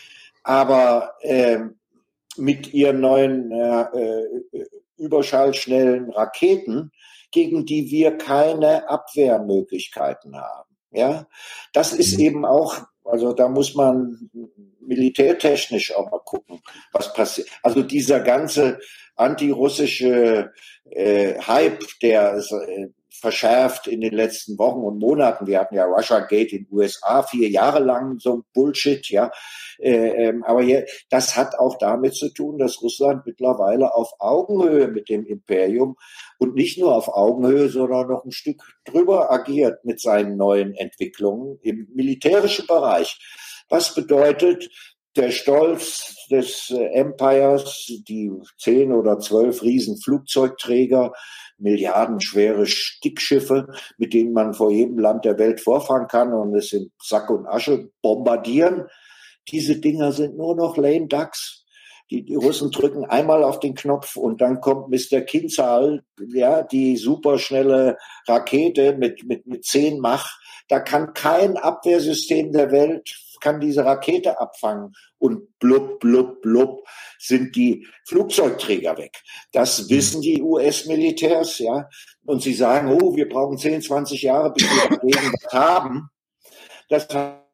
S5: Aber äh, mit ihren neuen äh, äh, überschallschnellen Raketen, gegen die wir keine Abwehrmöglichkeiten haben. Ja, das ist eben auch, also da muss man militärtechnisch auch mal gucken, was passiert. Also dieser ganze antirussische äh, Hype, der äh, verschärft in den letzten Wochen und Monaten. Wir hatten ja Russiagate in den U S A vier Jahre lang so ein Bullshit, ja. Äh, ähm, aber hier, das hat auch damit zu tun, dass Russland mittlerweile auf Augenhöhe mit dem Imperium und nicht nur auf Augenhöhe, sondern noch ein Stück drüber agiert mit seinen neuen Entwicklungen im militärischen Bereich. Was bedeutet, der Stolz des Empires, die zehn oder zwölf riesen Flugzeugträger, milliardenschwere Stickschiffe, mit denen man vor jedem Land der Welt vorfahren kann und es in Sack und Asche bombardieren. Diese Dinger sind nur noch lame ducks. Die, die Russen drücken einmal auf den Knopf und dann kommt Mister Kinzhal, ja, die superschnelle Rakete mit, mit, mit zehn Mach. Da kann kein Abwehrsystem der Welt kann diese Rakete abfangen und blub, blub, blub sind die Flugzeugträger weg. Das wissen die U S-Militärs, ja. Und sie sagen, oh, wir brauchen zehn, zwanzig Jahre, bis wir dagegen was haben. Das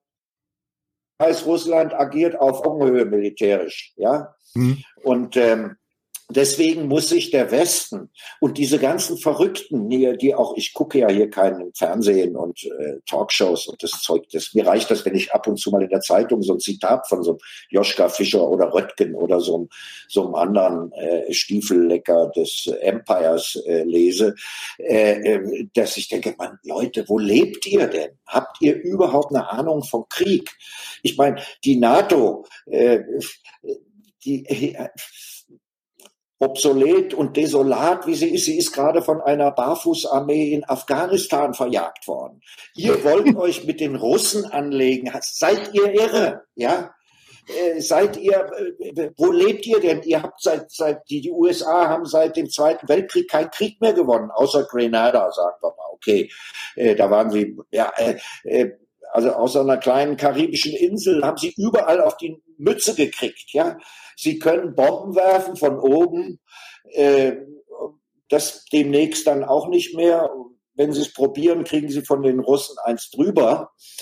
S5: heißt, Russland agiert auf Augenhöhe militärisch, ja. Mhm. Und ähm, deswegen muss sich der Westen und diese ganzen Verrückten, die, die auch, ich gucke ja hier keinen Fernsehen und äh, Talkshows und das Zeug, das, mir reicht das, wenn ich ab und zu mal in der Zeitung so ein Zitat von so einem Joschka Fischer oder Röttgen oder so einem, so einem anderen äh, Stiefellecker des Empires äh, lese, äh, äh, dass ich denke, man, Leute, wo lebt ihr denn? Habt ihr überhaupt eine Ahnung vom Krieg? Ich meine, die NATO, äh, die äh, obsolet und desolat, wie sie ist. Sie ist gerade von einer Barfußarmee in Afghanistan verjagt worden. Ihr wollt euch mit den Russen anlegen. Seid ihr irre? Ja? Äh, seid ihr, äh, wo lebt ihr denn? Ihr habt seit, seit, die, die U S A haben seit dem Zweiten Weltkrieg keinen Krieg mehr gewonnen, außer Grenada, sagen wir mal. Okay, äh, da waren sie, ja, äh, äh, also aus einer kleinen karibischen Insel haben sie überall auf die Mütze gekriegt, ja. Sie können Bomben werfen von oben, äh, das demnächst dann auch nicht mehr. Wenn sie es probieren, kriegen sie von den Russen eins drüber.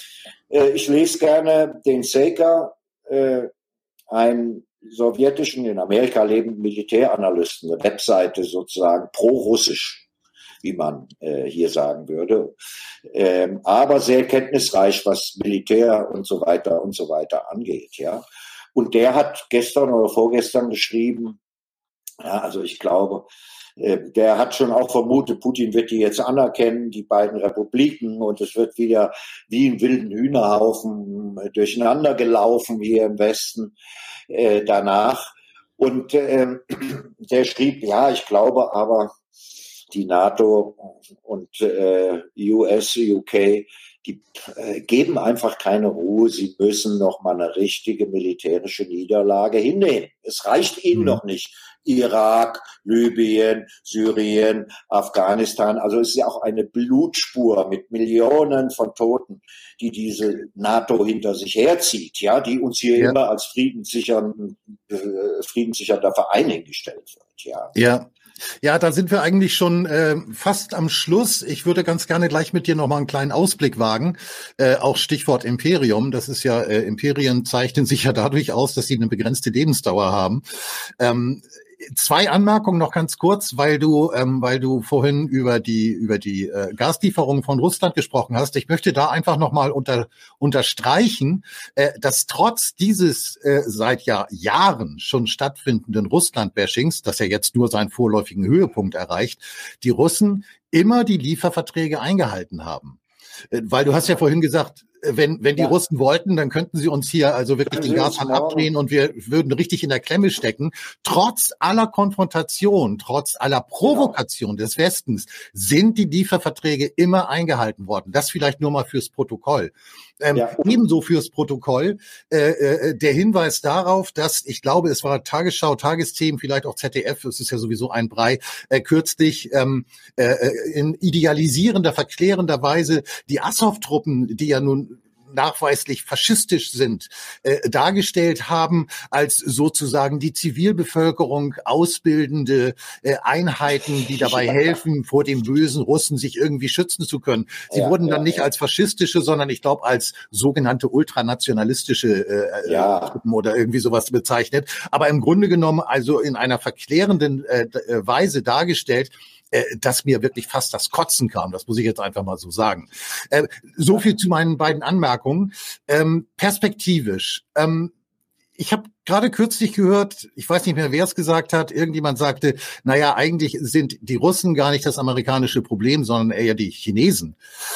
S5: Äh, ich lese gerne den Saker, äh, einen sowjetischen, in Amerika lebenden Militäranalysten, eine Webseite sozusagen pro-russisch, wie man äh, hier sagen würde, ähm, aber sehr kenntnisreich, was Militär und so weiter und so weiter angeht, ja. Und der hat gestern oder vorgestern geschrieben, ja, also ich glaube, äh, der hat schon auch vermutet, Putin wird die jetzt anerkennen, die beiden Republiken, und es wird wieder wie ein wilden Hühnerhaufen äh, durcheinander gelaufen hier im Westen äh, danach. Und äh, der schrieb, ja, ich glaube aber, die NATO und äh, U S, U K, die äh, geben einfach keine Ruhe. Sie müssen noch mal eine richtige militärische Niederlage hinnehmen. Es reicht ihnen mhm. noch nicht. Irak, Libyen, Syrien, Afghanistan. Also es ist ja auch eine Blutspur mit Millionen von Toten, die diese NATO hinter sich herzieht, ja, die uns hier ja. immer als friedenssichern, äh, friedenssichernder Verein hingestellt wird, ja.
S3: Ja. Ja, da sind wir eigentlich schon äh, fast am Schluss. Ich würde ganz gerne gleich mit dir noch mal einen kleinen Ausblick wagen. Äh, auch Stichwort Imperium. Das ist ja, äh, Imperien zeichnen sich ja dadurch aus, dass sie eine begrenzte Lebensdauer haben. Ähm, Zwei Anmerkungen noch ganz kurz, weil du, ähm, weil du vorhin über die über die äh, Gaslieferungen von Russland gesprochen hast. Ich möchte da einfach noch mal unter, unterstreichen, äh, dass trotz dieses äh, seit ja Jahren schon stattfindenden Russland-Bashings, das ja jetzt nur seinen vorläufigen Höhepunkt erreicht, die Russen immer die Lieferverträge eingehalten haben. Äh, weil du hast ja vorhin gesagt, wenn wenn die ja. Russen wollten, dann könnten sie uns hier also wirklich den Gashahn abdrehen und wir würden richtig in der Klemme stecken. Trotz aller Konfrontation, trotz aller Provokation genau. des Westens sind die Lieferverträge immer eingehalten worden. Das vielleicht nur mal fürs Protokoll. Ähm, ja. Ebenso fürs Protokoll äh, äh, der Hinweis darauf, dass, ich glaube, es war Tagesschau, Tagesthemen, vielleicht auch Z D F, es ist ja sowieso ein Brei, äh, kürzlich ähm, äh, in idealisierender, verklärender Weise die Azov-Truppen, die ja nun nachweislich faschistisch sind, äh, dargestellt haben als sozusagen die Zivilbevölkerung ausbildende äh, Einheiten, die dabei helfen, vor dem bösen Russen sich irgendwie schützen zu können. Sie ja, wurden dann ja, nicht ja. als faschistische, sondern ich glaube als sogenannte ultranationalistische äh, ja. Truppen oder irgendwie sowas bezeichnet. Aber im Grunde genommen also in einer verklärenden äh, Weise dargestellt, dass mir wirklich fast das Kotzen kam. Das muss ich jetzt einfach mal so sagen. Äh, so viel zu meinen beiden Anmerkungen. Ähm, perspektivisch. Ähm, ich habe gerade kürzlich gehört, ich weiß nicht mehr, wer es gesagt hat, irgendjemand sagte, naja, eigentlich sind die Russen gar nicht das amerikanische Problem, sondern eher die Chinesen.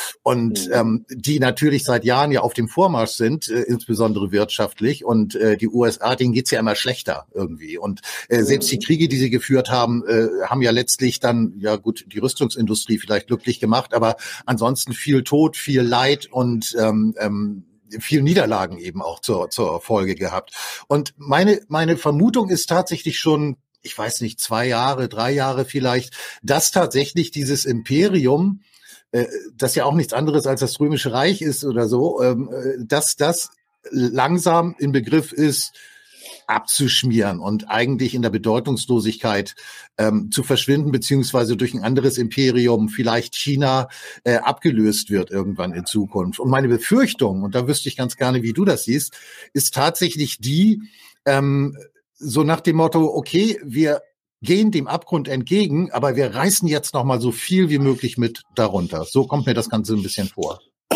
S3: Und mhm. ähm, die natürlich seit Jahren ja auf dem Vormarsch sind, äh, insbesondere wirtschaftlich. Und äh, die U S A, denen geht's ja immer schlechter irgendwie. Und äh, selbst die Kriege, die sie geführt haben, äh, haben ja letztlich dann, ja gut, die Rüstungsindustrie vielleicht glücklich gemacht, aber ansonsten viel Tod, viel Leid und ähm, ähm, viel Niederlagen eben auch zur, zur Folge gehabt. Und meine, meine Vermutung ist tatsächlich schon, ich weiß nicht, zwei Jahre, drei Jahre vielleicht, dass tatsächlich dieses Imperium, äh, das ja auch nichts anderes als das Römische Reich ist oder so, ähm, dass das langsam im Begriff ist, abzuschmieren und eigentlich in der Bedeutungslosigkeit ähm, zu verschwinden, beziehungsweise durch ein anderes Imperium, vielleicht China, äh, abgelöst wird irgendwann in Zukunft. Und meine Befürchtung, und da wüsste ich ganz gerne, wie du das siehst, ist tatsächlich die, ähm, so nach dem Motto, okay, wir gehen dem Abgrund entgegen, aber wir reißen jetzt noch mal so viel wie möglich mit darunter. So kommt mir das Ganze ein bisschen vor.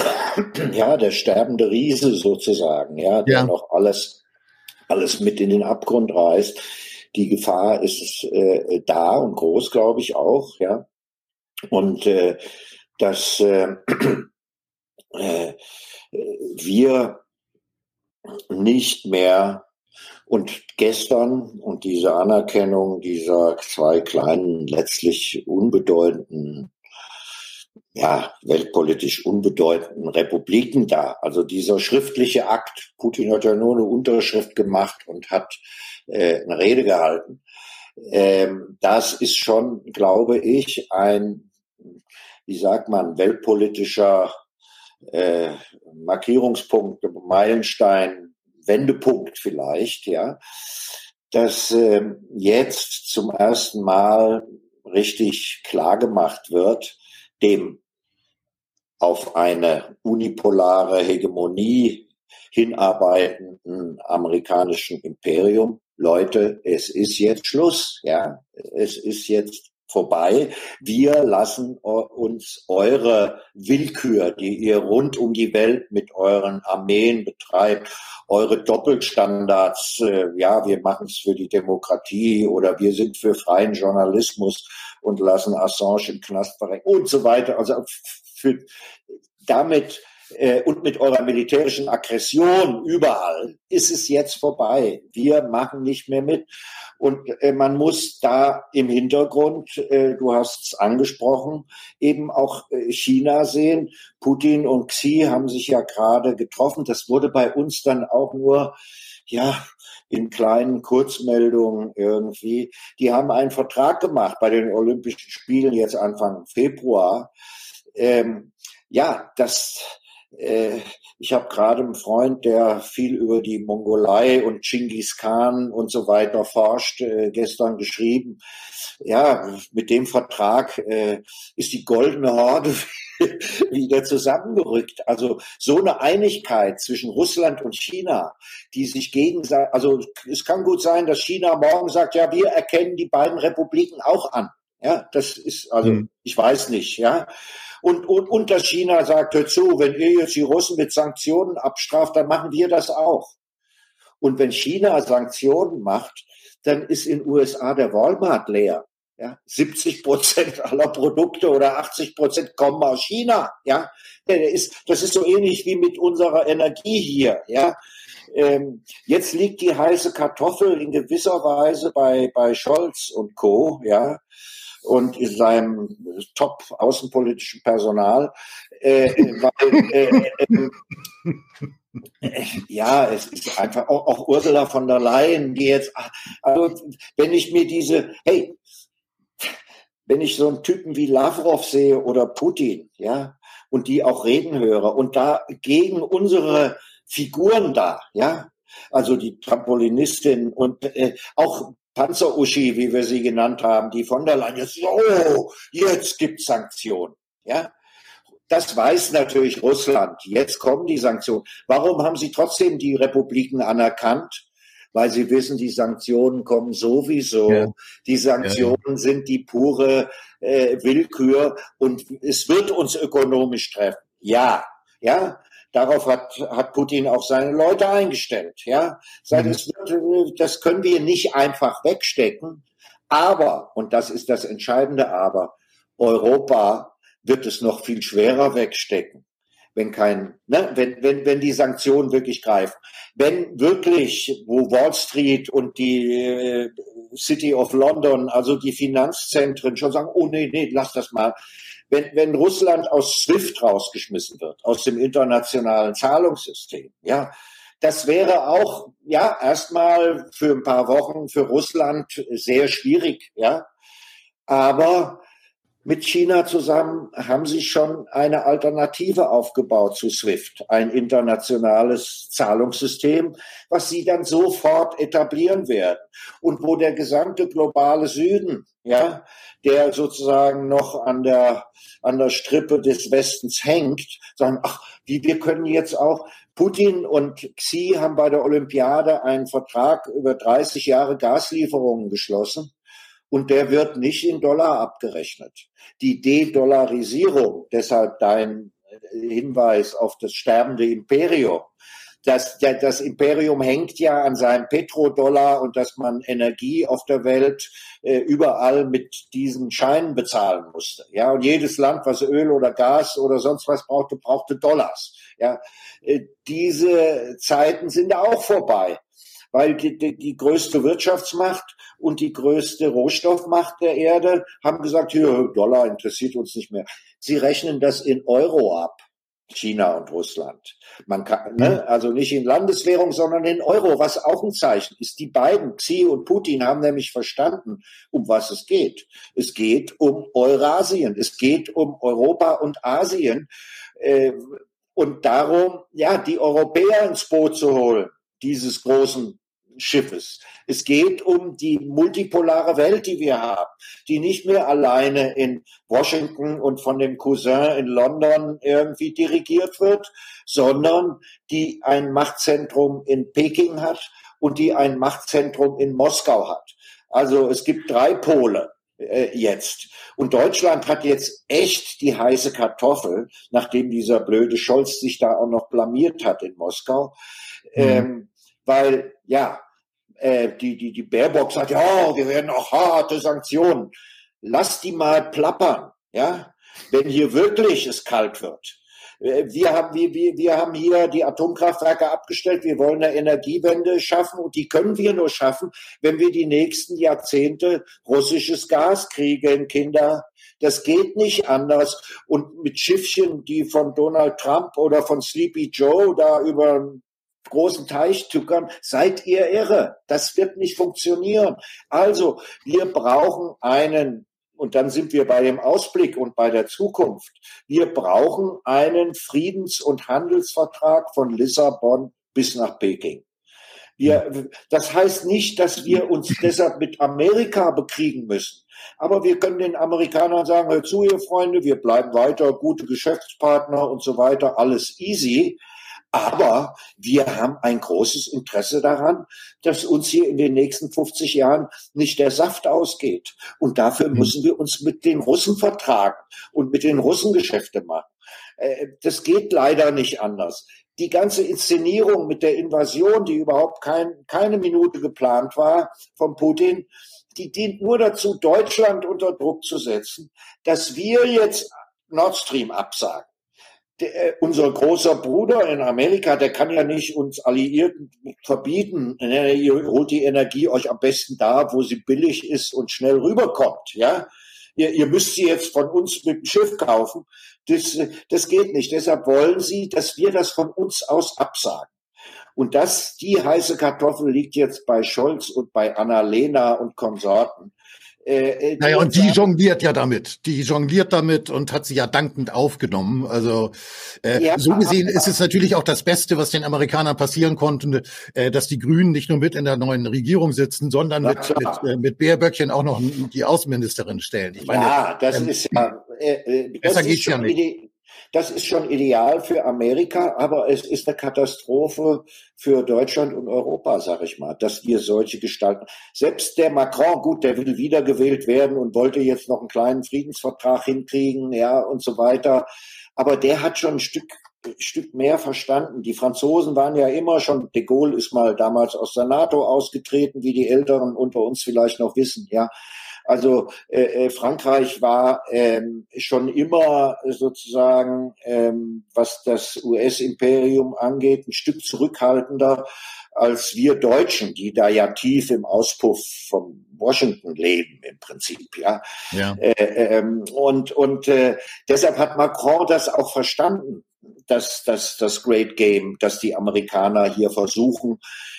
S5: Ja, der sterbende Riese sozusagen, ja, der ja. noch alles alles mit in den Abgrund reißt. Die Gefahr ist äh, da und groß, glaube ich auch, ja. Und äh, dass äh, äh, wir nicht mehr und gestern und diese Anerkennung dieser zwei kleinen, letztlich unbedeutenden, ja, weltpolitisch unbedeutenden Republiken da. Also dieser schriftliche Akt, Putin hat ja nur eine Unterschrift gemacht und hat äh, eine Rede gehalten. Ähm, das ist schon, glaube ich, ein, wie sagt man, weltpolitischer äh, Markierungspunkt, Meilenstein, Wendepunkt vielleicht, ja, dass äh, jetzt zum ersten Mal richtig klar gemacht wird, dem auf eine unipolare Hegemonie hinarbeitenden amerikanischen Imperium. Leute, es ist jetzt Schluss, ja, es ist jetzt vorbei. Wir lassen uns eure Willkür, die ihr rund um die Welt mit euren Armeen betreibt, eure Doppelstandards, äh, ja, wir machen es für die Demokratie oder wir sind für freien Journalismus und lassen Assange im Knast verrecken und so weiter. Also für, damit äh, und mit eurer militärischen Aggression überall ist es jetzt vorbei. Wir machen nicht mehr mit. Und äh, man muss da im Hintergrund, äh, du hast es angesprochen, eben auch äh, China sehen. Putin und Xi haben sich ja gerade getroffen. Das wurde bei uns dann auch nur, ja, in kleinen Kurzmeldungen irgendwie. Die haben einen Vertrag gemacht bei den Olympischen Spielen jetzt Anfang Februar. Ähm, ja, das... Äh, ich habe gerade einen Freund, der viel über die Mongolei und Genghis Khan und so weiter forscht, äh, gestern geschrieben. Ja, mit dem Vertrag äh, ist die goldene Horde wieder zusammengerückt. Also so eine Einigkeit zwischen Russland und China, die sich gegenseitig, also es kann gut sein, dass China morgen sagt, ja, wir erkennen die beiden Republiken auch an. Ja, das ist, also, hm. ich weiß nicht, ja. Und, und, und dass China sagt, hört zu, wenn ihr jetzt die Russen mit Sanktionen abstraft, dann machen wir das auch. Und wenn China Sanktionen macht, dann ist in den U S A der Walmart leer. Ja, siebzig Prozent aller Produkte oder achtzig Prozent kommen aus China. Ja, das ist, das ist so ähnlich wie mit unserer Energie hier. Ja, ähm, jetzt liegt die heiße Kartoffel in gewisser Weise bei, bei Scholz und Co. Ja. Und in seinem top außenpolitischen Personal, äh, weil, äh, äh, ja, es ist einfach auch, auch Ursula von der Leyen, die jetzt, also wenn ich mir diese, hey, wenn ich so einen Typen wie Lavrov sehe oder Putin, ja, und die auch reden höre und da gegen unsere Figuren da, ja, also die Trampolinistin und äh, auch Panzer-Uschi, wie wir sie genannt haben, die von der Leyen, jetzt, oh, jetzt gibt's Sanktionen, ja. Das weiß natürlich Russland. Jetzt kommen die Sanktionen. Warum haben sie trotzdem die Republiken anerkannt? Weil sie wissen, die Sanktionen kommen sowieso. Ja. Die Sanktionen ja. sind die pure äh, Willkür und es wird uns ökonomisch treffen. Ja, ja. Darauf hat, hat Putin auch seine Leute eingestellt. Ja, mhm. das, wird, das können wir nicht einfach wegstecken. Aber, und das ist das Entscheidende Aber, Europa wird es noch viel schwerer wegstecken, wenn kein, ne, wenn, wenn, wenn die Sanktionen wirklich greifen. Wenn wirklich, wo Wall Street und die äh, City of London, also die Finanzzentren schon sagen, oh nee, nee, lass das mal. Wenn, wenn Russland aus SWIFT rausgeschmissen wird, aus dem internationalen Zahlungssystem, ja, das wäre auch, ja, erstmal für ein paar Wochen für Russland sehr schwierig, ja. Aber mit China zusammen haben sie schon eine Alternative aufgebaut zu SWIFT, ein internationales Zahlungssystem, was sie dann sofort etablieren werden und wo der gesamte globale Süden, ja, der sozusagen noch an der an der Strippe des Westens hängt, sagen, ach, wie wir können jetzt auch, Putin und Xi haben bei der Olympiade einen Vertrag über dreißig Jahre Gaslieferungen geschlossen. Und der wird nicht in Dollar abgerechnet. Die De-Dollarisierung, deshalb dein Hinweis auf das sterbende Imperium. Das, das Imperium hängt ja an seinem Petrodollar und dass man Energie auf der Welt äh, überall mit diesen Scheinen bezahlen musste. Ja, und jedes Land, was Öl oder Gas oder sonst was brauchte, brauchte Dollars. Ja, äh, diese Zeiten sind auch vorbei. Weil die, die, die größte Wirtschaftsmacht und die größte Rohstoffmacht der Erde haben gesagt, hier, Dollar interessiert uns nicht mehr. Sie rechnen das in Euro ab, China und Russland. Man kann, ne, also nicht in Landeswährung, sondern in Euro, was auch ein Zeichen ist. Die beiden, Xi und Putin, haben nämlich verstanden, um was es geht. Es geht um Eurasien, es geht um Europa und Asien. Äh, und darum, ja, die Europäer ins Boot zu holen, dieses großen Schiffes. Es geht um die multipolare Welt, die wir haben, die nicht mehr alleine in Washington und von dem Cousin in London irgendwie dirigiert wird, sondern die ein Machtzentrum in Peking hat und die ein Machtzentrum in Moskau hat. Also es gibt drei Pole äh, jetzt. Und Deutschland hat jetzt echt die heiße Kartoffel, nachdem dieser blöde Scholz sich da auch noch blamiert hat in Moskau. Mhm. Ähm, weil, ja, äh, die, die, die Baerbock sagt, ja, wir werden auch harte Sanktionen. Lass die mal plappern, ja, wenn hier wirklich es kalt wird. Wir haben, wir, wir, wir haben hier die Atomkraftwerke abgestellt. Wir wollen eine Energiewende schaffen und die können wir nur schaffen, wenn wir die nächsten Jahrzehnte russisches Gas kriegen, Kinder. Das geht nicht anders. Und mit Schiffchen, die von Donald Trump oder von Sleepy Joe da über einen großen Teich tuckern, seid ihr irre. Das wird nicht funktionieren. Also, wir brauchen einen, und dann sind wir bei dem Ausblick und bei der Zukunft. Wir brauchen einen Friedens- und Handelsvertrag von Lissabon bis nach Peking. Wir, das heißt nicht, dass wir uns deshalb mit Amerika bekriegen müssen. Aber wir können den Amerikanern sagen, hört zu, ihr Freunde, wir bleiben weiter gute Geschäftspartner und so weiter, alles easy. Aber wir haben ein großes Interesse daran, dass uns hier in den nächsten fünfzig Jahren nicht der Saft ausgeht. Und dafür müssen wir uns mit den Russen vertragen und mit den Russen Geschäfte machen. Das geht leider nicht anders. Die ganze Inszenierung mit der Invasion, die überhaupt kein, keine Minute geplant war von Putin, die dient nur dazu, Deutschland unter Druck zu setzen, dass wir jetzt Nord Stream absagen. Der, unser großer Bruder in Amerika, der kann ja nicht uns Alliierten verbieten, ihr holt die Energie euch am besten da, wo sie billig ist und schnell rüberkommt, ja. Ihr, ihr müsst sie jetzt von uns mit dem Schiff kaufen. Das, das geht nicht. Deshalb wollen sie, dass wir das von uns aus absagen. Und das, die heiße Kartoffel liegt jetzt bei Scholz und bei Annalena und Konsorten.
S3: Äh, äh, naja, und die jongliert ja damit. Die jongliert damit und hat sie ja dankend aufgenommen. Also äh, ja, so gesehen ist es natürlich auch das Beste, was den Amerikanern passieren konnte, äh, dass die Grünen nicht nur mit in der neuen Regierung sitzen, sondern mit, mit, äh, mit Baerböckchen auch noch die Außenministerin stellen. Ich meine,
S5: ja, das ähm, ist ja äh, äh, besser das geht's ja nicht. Ide- Das ist schon ideal für Amerika, aber es ist eine Katastrophe für Deutschland und Europa, sag ich mal, dass wir solche gestalten. Selbst der Macron, gut, der will wiedergewählt werden und wollte jetzt noch einen kleinen Friedensvertrag hinkriegen, ja, und so weiter. Aber der hat schon ein Stück, ein Stück mehr verstanden. Die Franzosen waren ja immer schon, de Gaulle ist mal damals aus der NATO ausgetreten, wie die Älteren unter uns vielleicht noch wissen, ja. Also äh, Frankreich war ähm, schon immer sozusagen, ähm, was das U S-Imperium angeht, ein Stück zurückhaltender als wir Deutschen, die da ja tief im Auspuff von Washington leben im Prinzip, ja. ja. Äh, ähm, und und äh, deshalb hat Macron das auch verstanden, dass das das Great Game, dass die Amerikaner hier versuchen,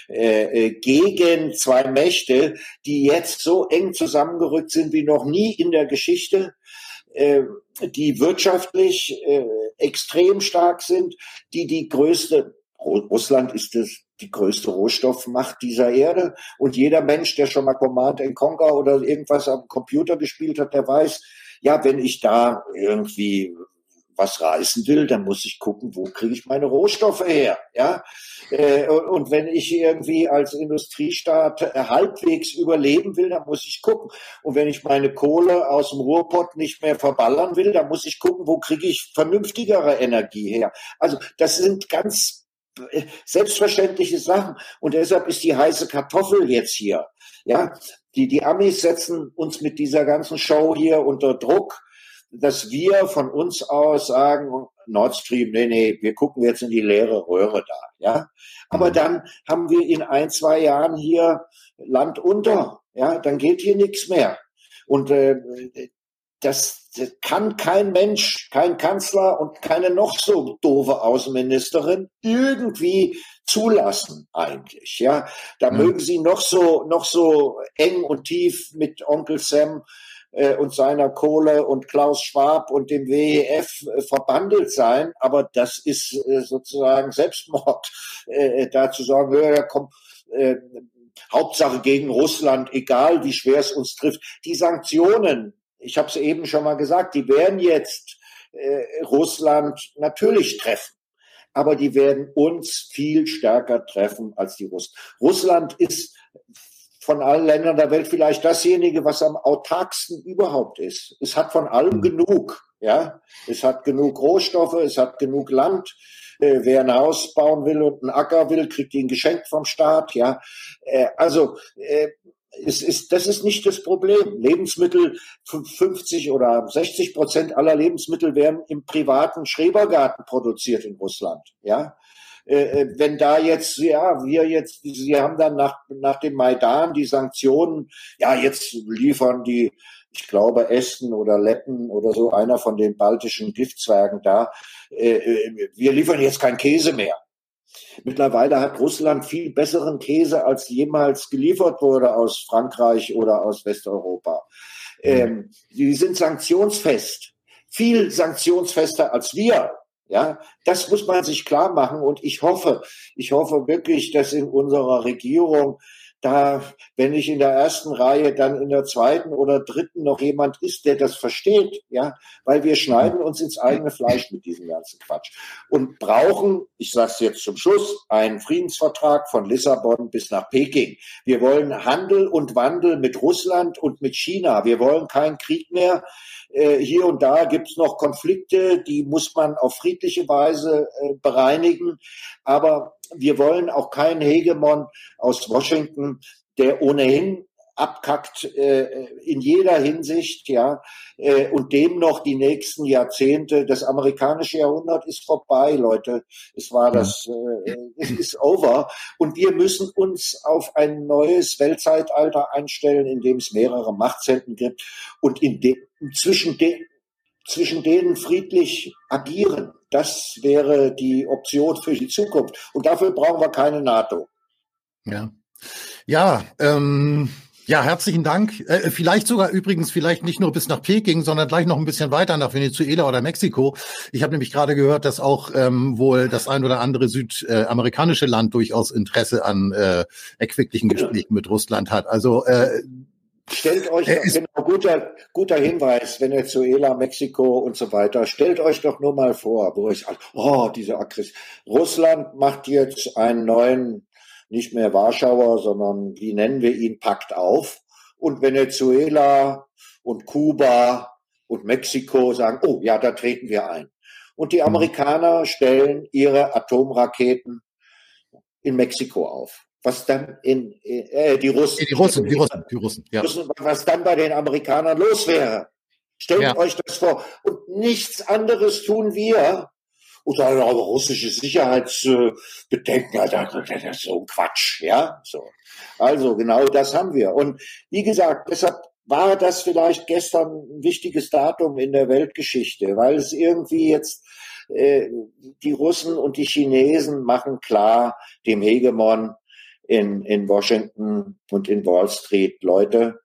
S5: äh, gegen zwei Mächte, die jetzt so eng zusammengerückt sind wie noch nie in der Geschichte, äh, die wirtschaftlich äh, extrem stark sind, die die größte, Russland ist das die größte Rohstoffmacht dieser Erde, und jeder Mensch, der schon mal Command and Conquer oder irgendwas am Computer gespielt hat, der weiß, ja, wenn ich da irgendwie was reißen will, dann muss ich gucken, wo kriege ich meine Rohstoffe her, ja. Äh, und wenn ich irgendwie als Industriestaat halbwegs überleben will, dann muss ich gucken. Und wenn ich meine Kohle aus dem Ruhrpott nicht mehr verballern will, dann muss ich gucken, wo kriege ich vernünftigere Energie her. Also das sind ganz selbstverständliche Sachen. Und deshalb ist die heiße Kartoffel jetzt hier, ja. Die, die Amis setzen uns mit dieser ganzen Show hier unter Druck, dass wir von uns aus sagen, Nord Stream, nee, nee, wir gucken jetzt in die leere Röhre da, ja. Aber dann haben wir in ein, zwei Jahren hier Land unter, ja, dann geht hier nichts mehr. Und äh, das, das kann kein Mensch, kein Kanzler und keine noch so doofe Außenministerin irgendwie zulassen eigentlich, ja. Da mhm. mögen sie noch so, noch so eng und tief mit Onkel Sam und seiner Kohle und Klaus Schwab und dem W E F verbandelt sein, aber das ist sozusagen Selbstmord, äh, da zu sagen, ja, komm, äh, Hauptsache gegen Russland, egal wie schwer es uns trifft. Die Sanktionen, ich habe es eben schon mal gesagt, die werden jetzt äh, Russland natürlich treffen. Aber die werden uns viel stärker treffen als die Russen. Russland ist von allen Ländern der Welt vielleicht dasjenige, was am autarksten überhaupt ist. Es hat von allem genug. Ja, es hat genug Rohstoffe, es hat genug Land. Äh, wer ein Haus bauen will und einen Acker will, kriegt ihn geschenkt vom Staat. Ja, äh, also äh, es ist, das ist nicht das Problem. Lebensmittel, fünfzig oder sechzig Prozent aller Lebensmittel werden im privaten Schrebergarten produziert in Russland. Ja, äh, wenn da jetzt, ja, wir jetzt, sie haben dann nach nach dem Maidan die Sanktionen. Ja, jetzt liefern die, ich glaube, Esten oder Letten oder so, einer von den baltischen Giftzwergen da. Äh, wir liefern jetzt kein Käse mehr. Mittlerweile hat Russland viel besseren Käse, als jemals geliefert wurde aus Frankreich oder aus Westeuropa. Ähm, die sind sanktionsfest, viel sanktionsfester als wir. Ja, das muss man sich klar machen. Und ich hoffe, ich hoffe wirklich, dass in unserer Regierung da, wenn nicht in der ersten Reihe, dann in der zweiten oder dritten noch jemand ist, der das versteht, ja, weil wir schneiden uns ins eigene Fleisch mit diesem ganzen Quatsch und brauchen, ich sage es jetzt zum Schluss, einen Friedensvertrag von Lissabon bis nach Peking. Wir wollen Handel und Wandel mit Russland und mit China. Wir wollen keinen Krieg mehr. Äh, hier und da gibt es noch Konflikte, die muss man auf friedliche Weise äh, bereinigen. Aber wir wollen auch keinen Hegemon aus Washington, der ohnehin abkackt äh, in jeder Hinsicht, ja, äh, und dem noch die nächsten Jahrzehnte. Das amerikanische Jahrhundert ist vorbei, Leute. Es war das, äh, es ist over. Und wir müssen uns auf ein neues Weltzeitalter einstellen, in dem es mehrere Machtzentren gibt und in dem zwischen den zwischen denen friedlich agieren. Das wäre die Option für die Zukunft. Und dafür brauchen wir keine NATO.
S3: Ja, ja, ähm, ja, herzlichen Dank. Äh, vielleicht sogar übrigens, vielleicht nicht nur bis nach Peking, sondern gleich noch ein bisschen weiter nach Venezuela oder Mexiko. Ich habe nämlich gerade gehört, dass auch ähm, wohl das ein oder andere südamerikanische Land durchaus Interesse an äh, erquicklichen Gesprächen mit Russland hat. Also äh,
S5: Stellt euch, doch, genau, guter, guter Hinweis, Venezuela, Mexiko und so weiter. Stellt euch doch nur mal vor, wo ich sage, oh, diese Aggression. Russland macht jetzt einen neuen, nicht mehr Warschauer, sondern wie nennen wir ihn, Pakt auf. Und Venezuela und Kuba und Mexiko sagen, oh, ja, da treten wir ein. Und die Amerikaner stellen ihre Atomraketen in Mexiko auf. Was dann in, äh, die Russen,
S3: die Russen, die Russen, die Russen, ja.
S5: Was dann bei den Amerikanern los wäre. Stellt ja. euch das vor. Und nichts anderes tun wir. Und dann aber russische Sicherheitsbedenken, ja, das ist so ein Quatsch, ja, so. Also, genau das haben wir. Und wie gesagt, deshalb war das vielleicht gestern ein wichtiges Datum in der Weltgeschichte, weil es irgendwie jetzt, äh, die Russen und die Chinesen machen klar dem Hegemon, in, in Washington und in Wall Street, Leute,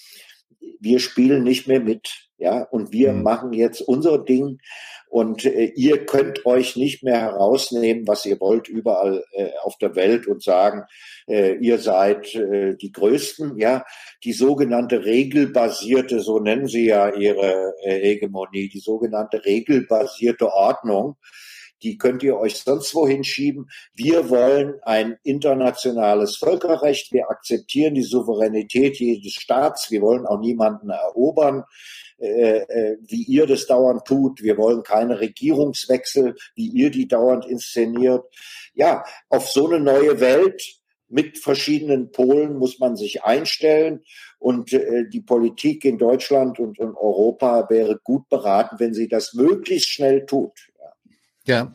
S5: wir spielen nicht mehr mit, ja, und wir mhm. machen jetzt unser Ding und äh, ihr könnt euch nicht mehr herausnehmen, was ihr wollt, überall äh, auf der Welt und sagen, äh, ihr seid äh, die Größten, ja, die sogenannte regelbasierte, so nennen sie ja ihre äh, Hegemonie, die sogenannte regelbasierte Ordnung, die könnt ihr euch sonst wohin schieben. Wir wollen ein internationales Völkerrecht. Wir akzeptieren die Souveränität jedes Staats. Wir wollen auch niemanden erobern, äh, äh, wie ihr das dauernd tut. Wir wollen keine Regierungswechsel, wie ihr die dauernd inszeniert. Ja, auf so eine neue Welt mit verschiedenen Polen muss man sich einstellen. Und äh, die Politik in Deutschland und in Europa wäre gut beraten, wenn sie das möglichst schnell tut.
S3: Ja.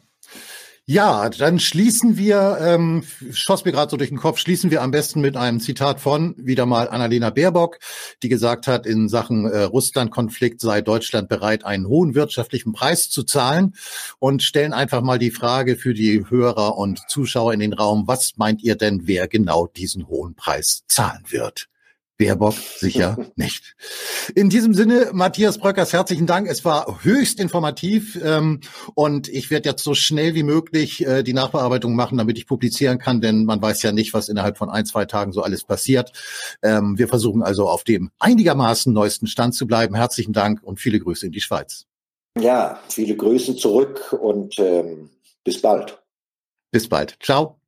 S3: Ja, dann schließen wir, ähm, schoss mir gerade so durch den Kopf, schließen wir am besten mit einem Zitat von wieder mal Annalena Baerbock, die gesagt hat, in Sachen äh, Russland-Konflikt sei Deutschland bereit, einen hohen wirtschaftlichen Preis zu zahlen, und stellen einfach mal die Frage für die Hörer und Zuschauer in den Raum: Was meint ihr denn, wer genau diesen hohen Preis zahlen wird? Baerbock sicher nicht. In diesem Sinne, Matthias Bröckers, herzlichen Dank. Es war höchst informativ ähm, und ich werde jetzt so schnell wie möglich äh, die Nachbearbeitung machen, damit ich publizieren kann, denn man weiß ja nicht, was innerhalb von ein, zwei Tagen so alles passiert. Ähm, wir versuchen also auf dem einigermaßen neuesten Stand zu bleiben. Herzlichen Dank und viele Grüße in die Schweiz.
S5: Ja, viele Grüße zurück und ähm, bis bald.
S3: Bis bald. Ciao.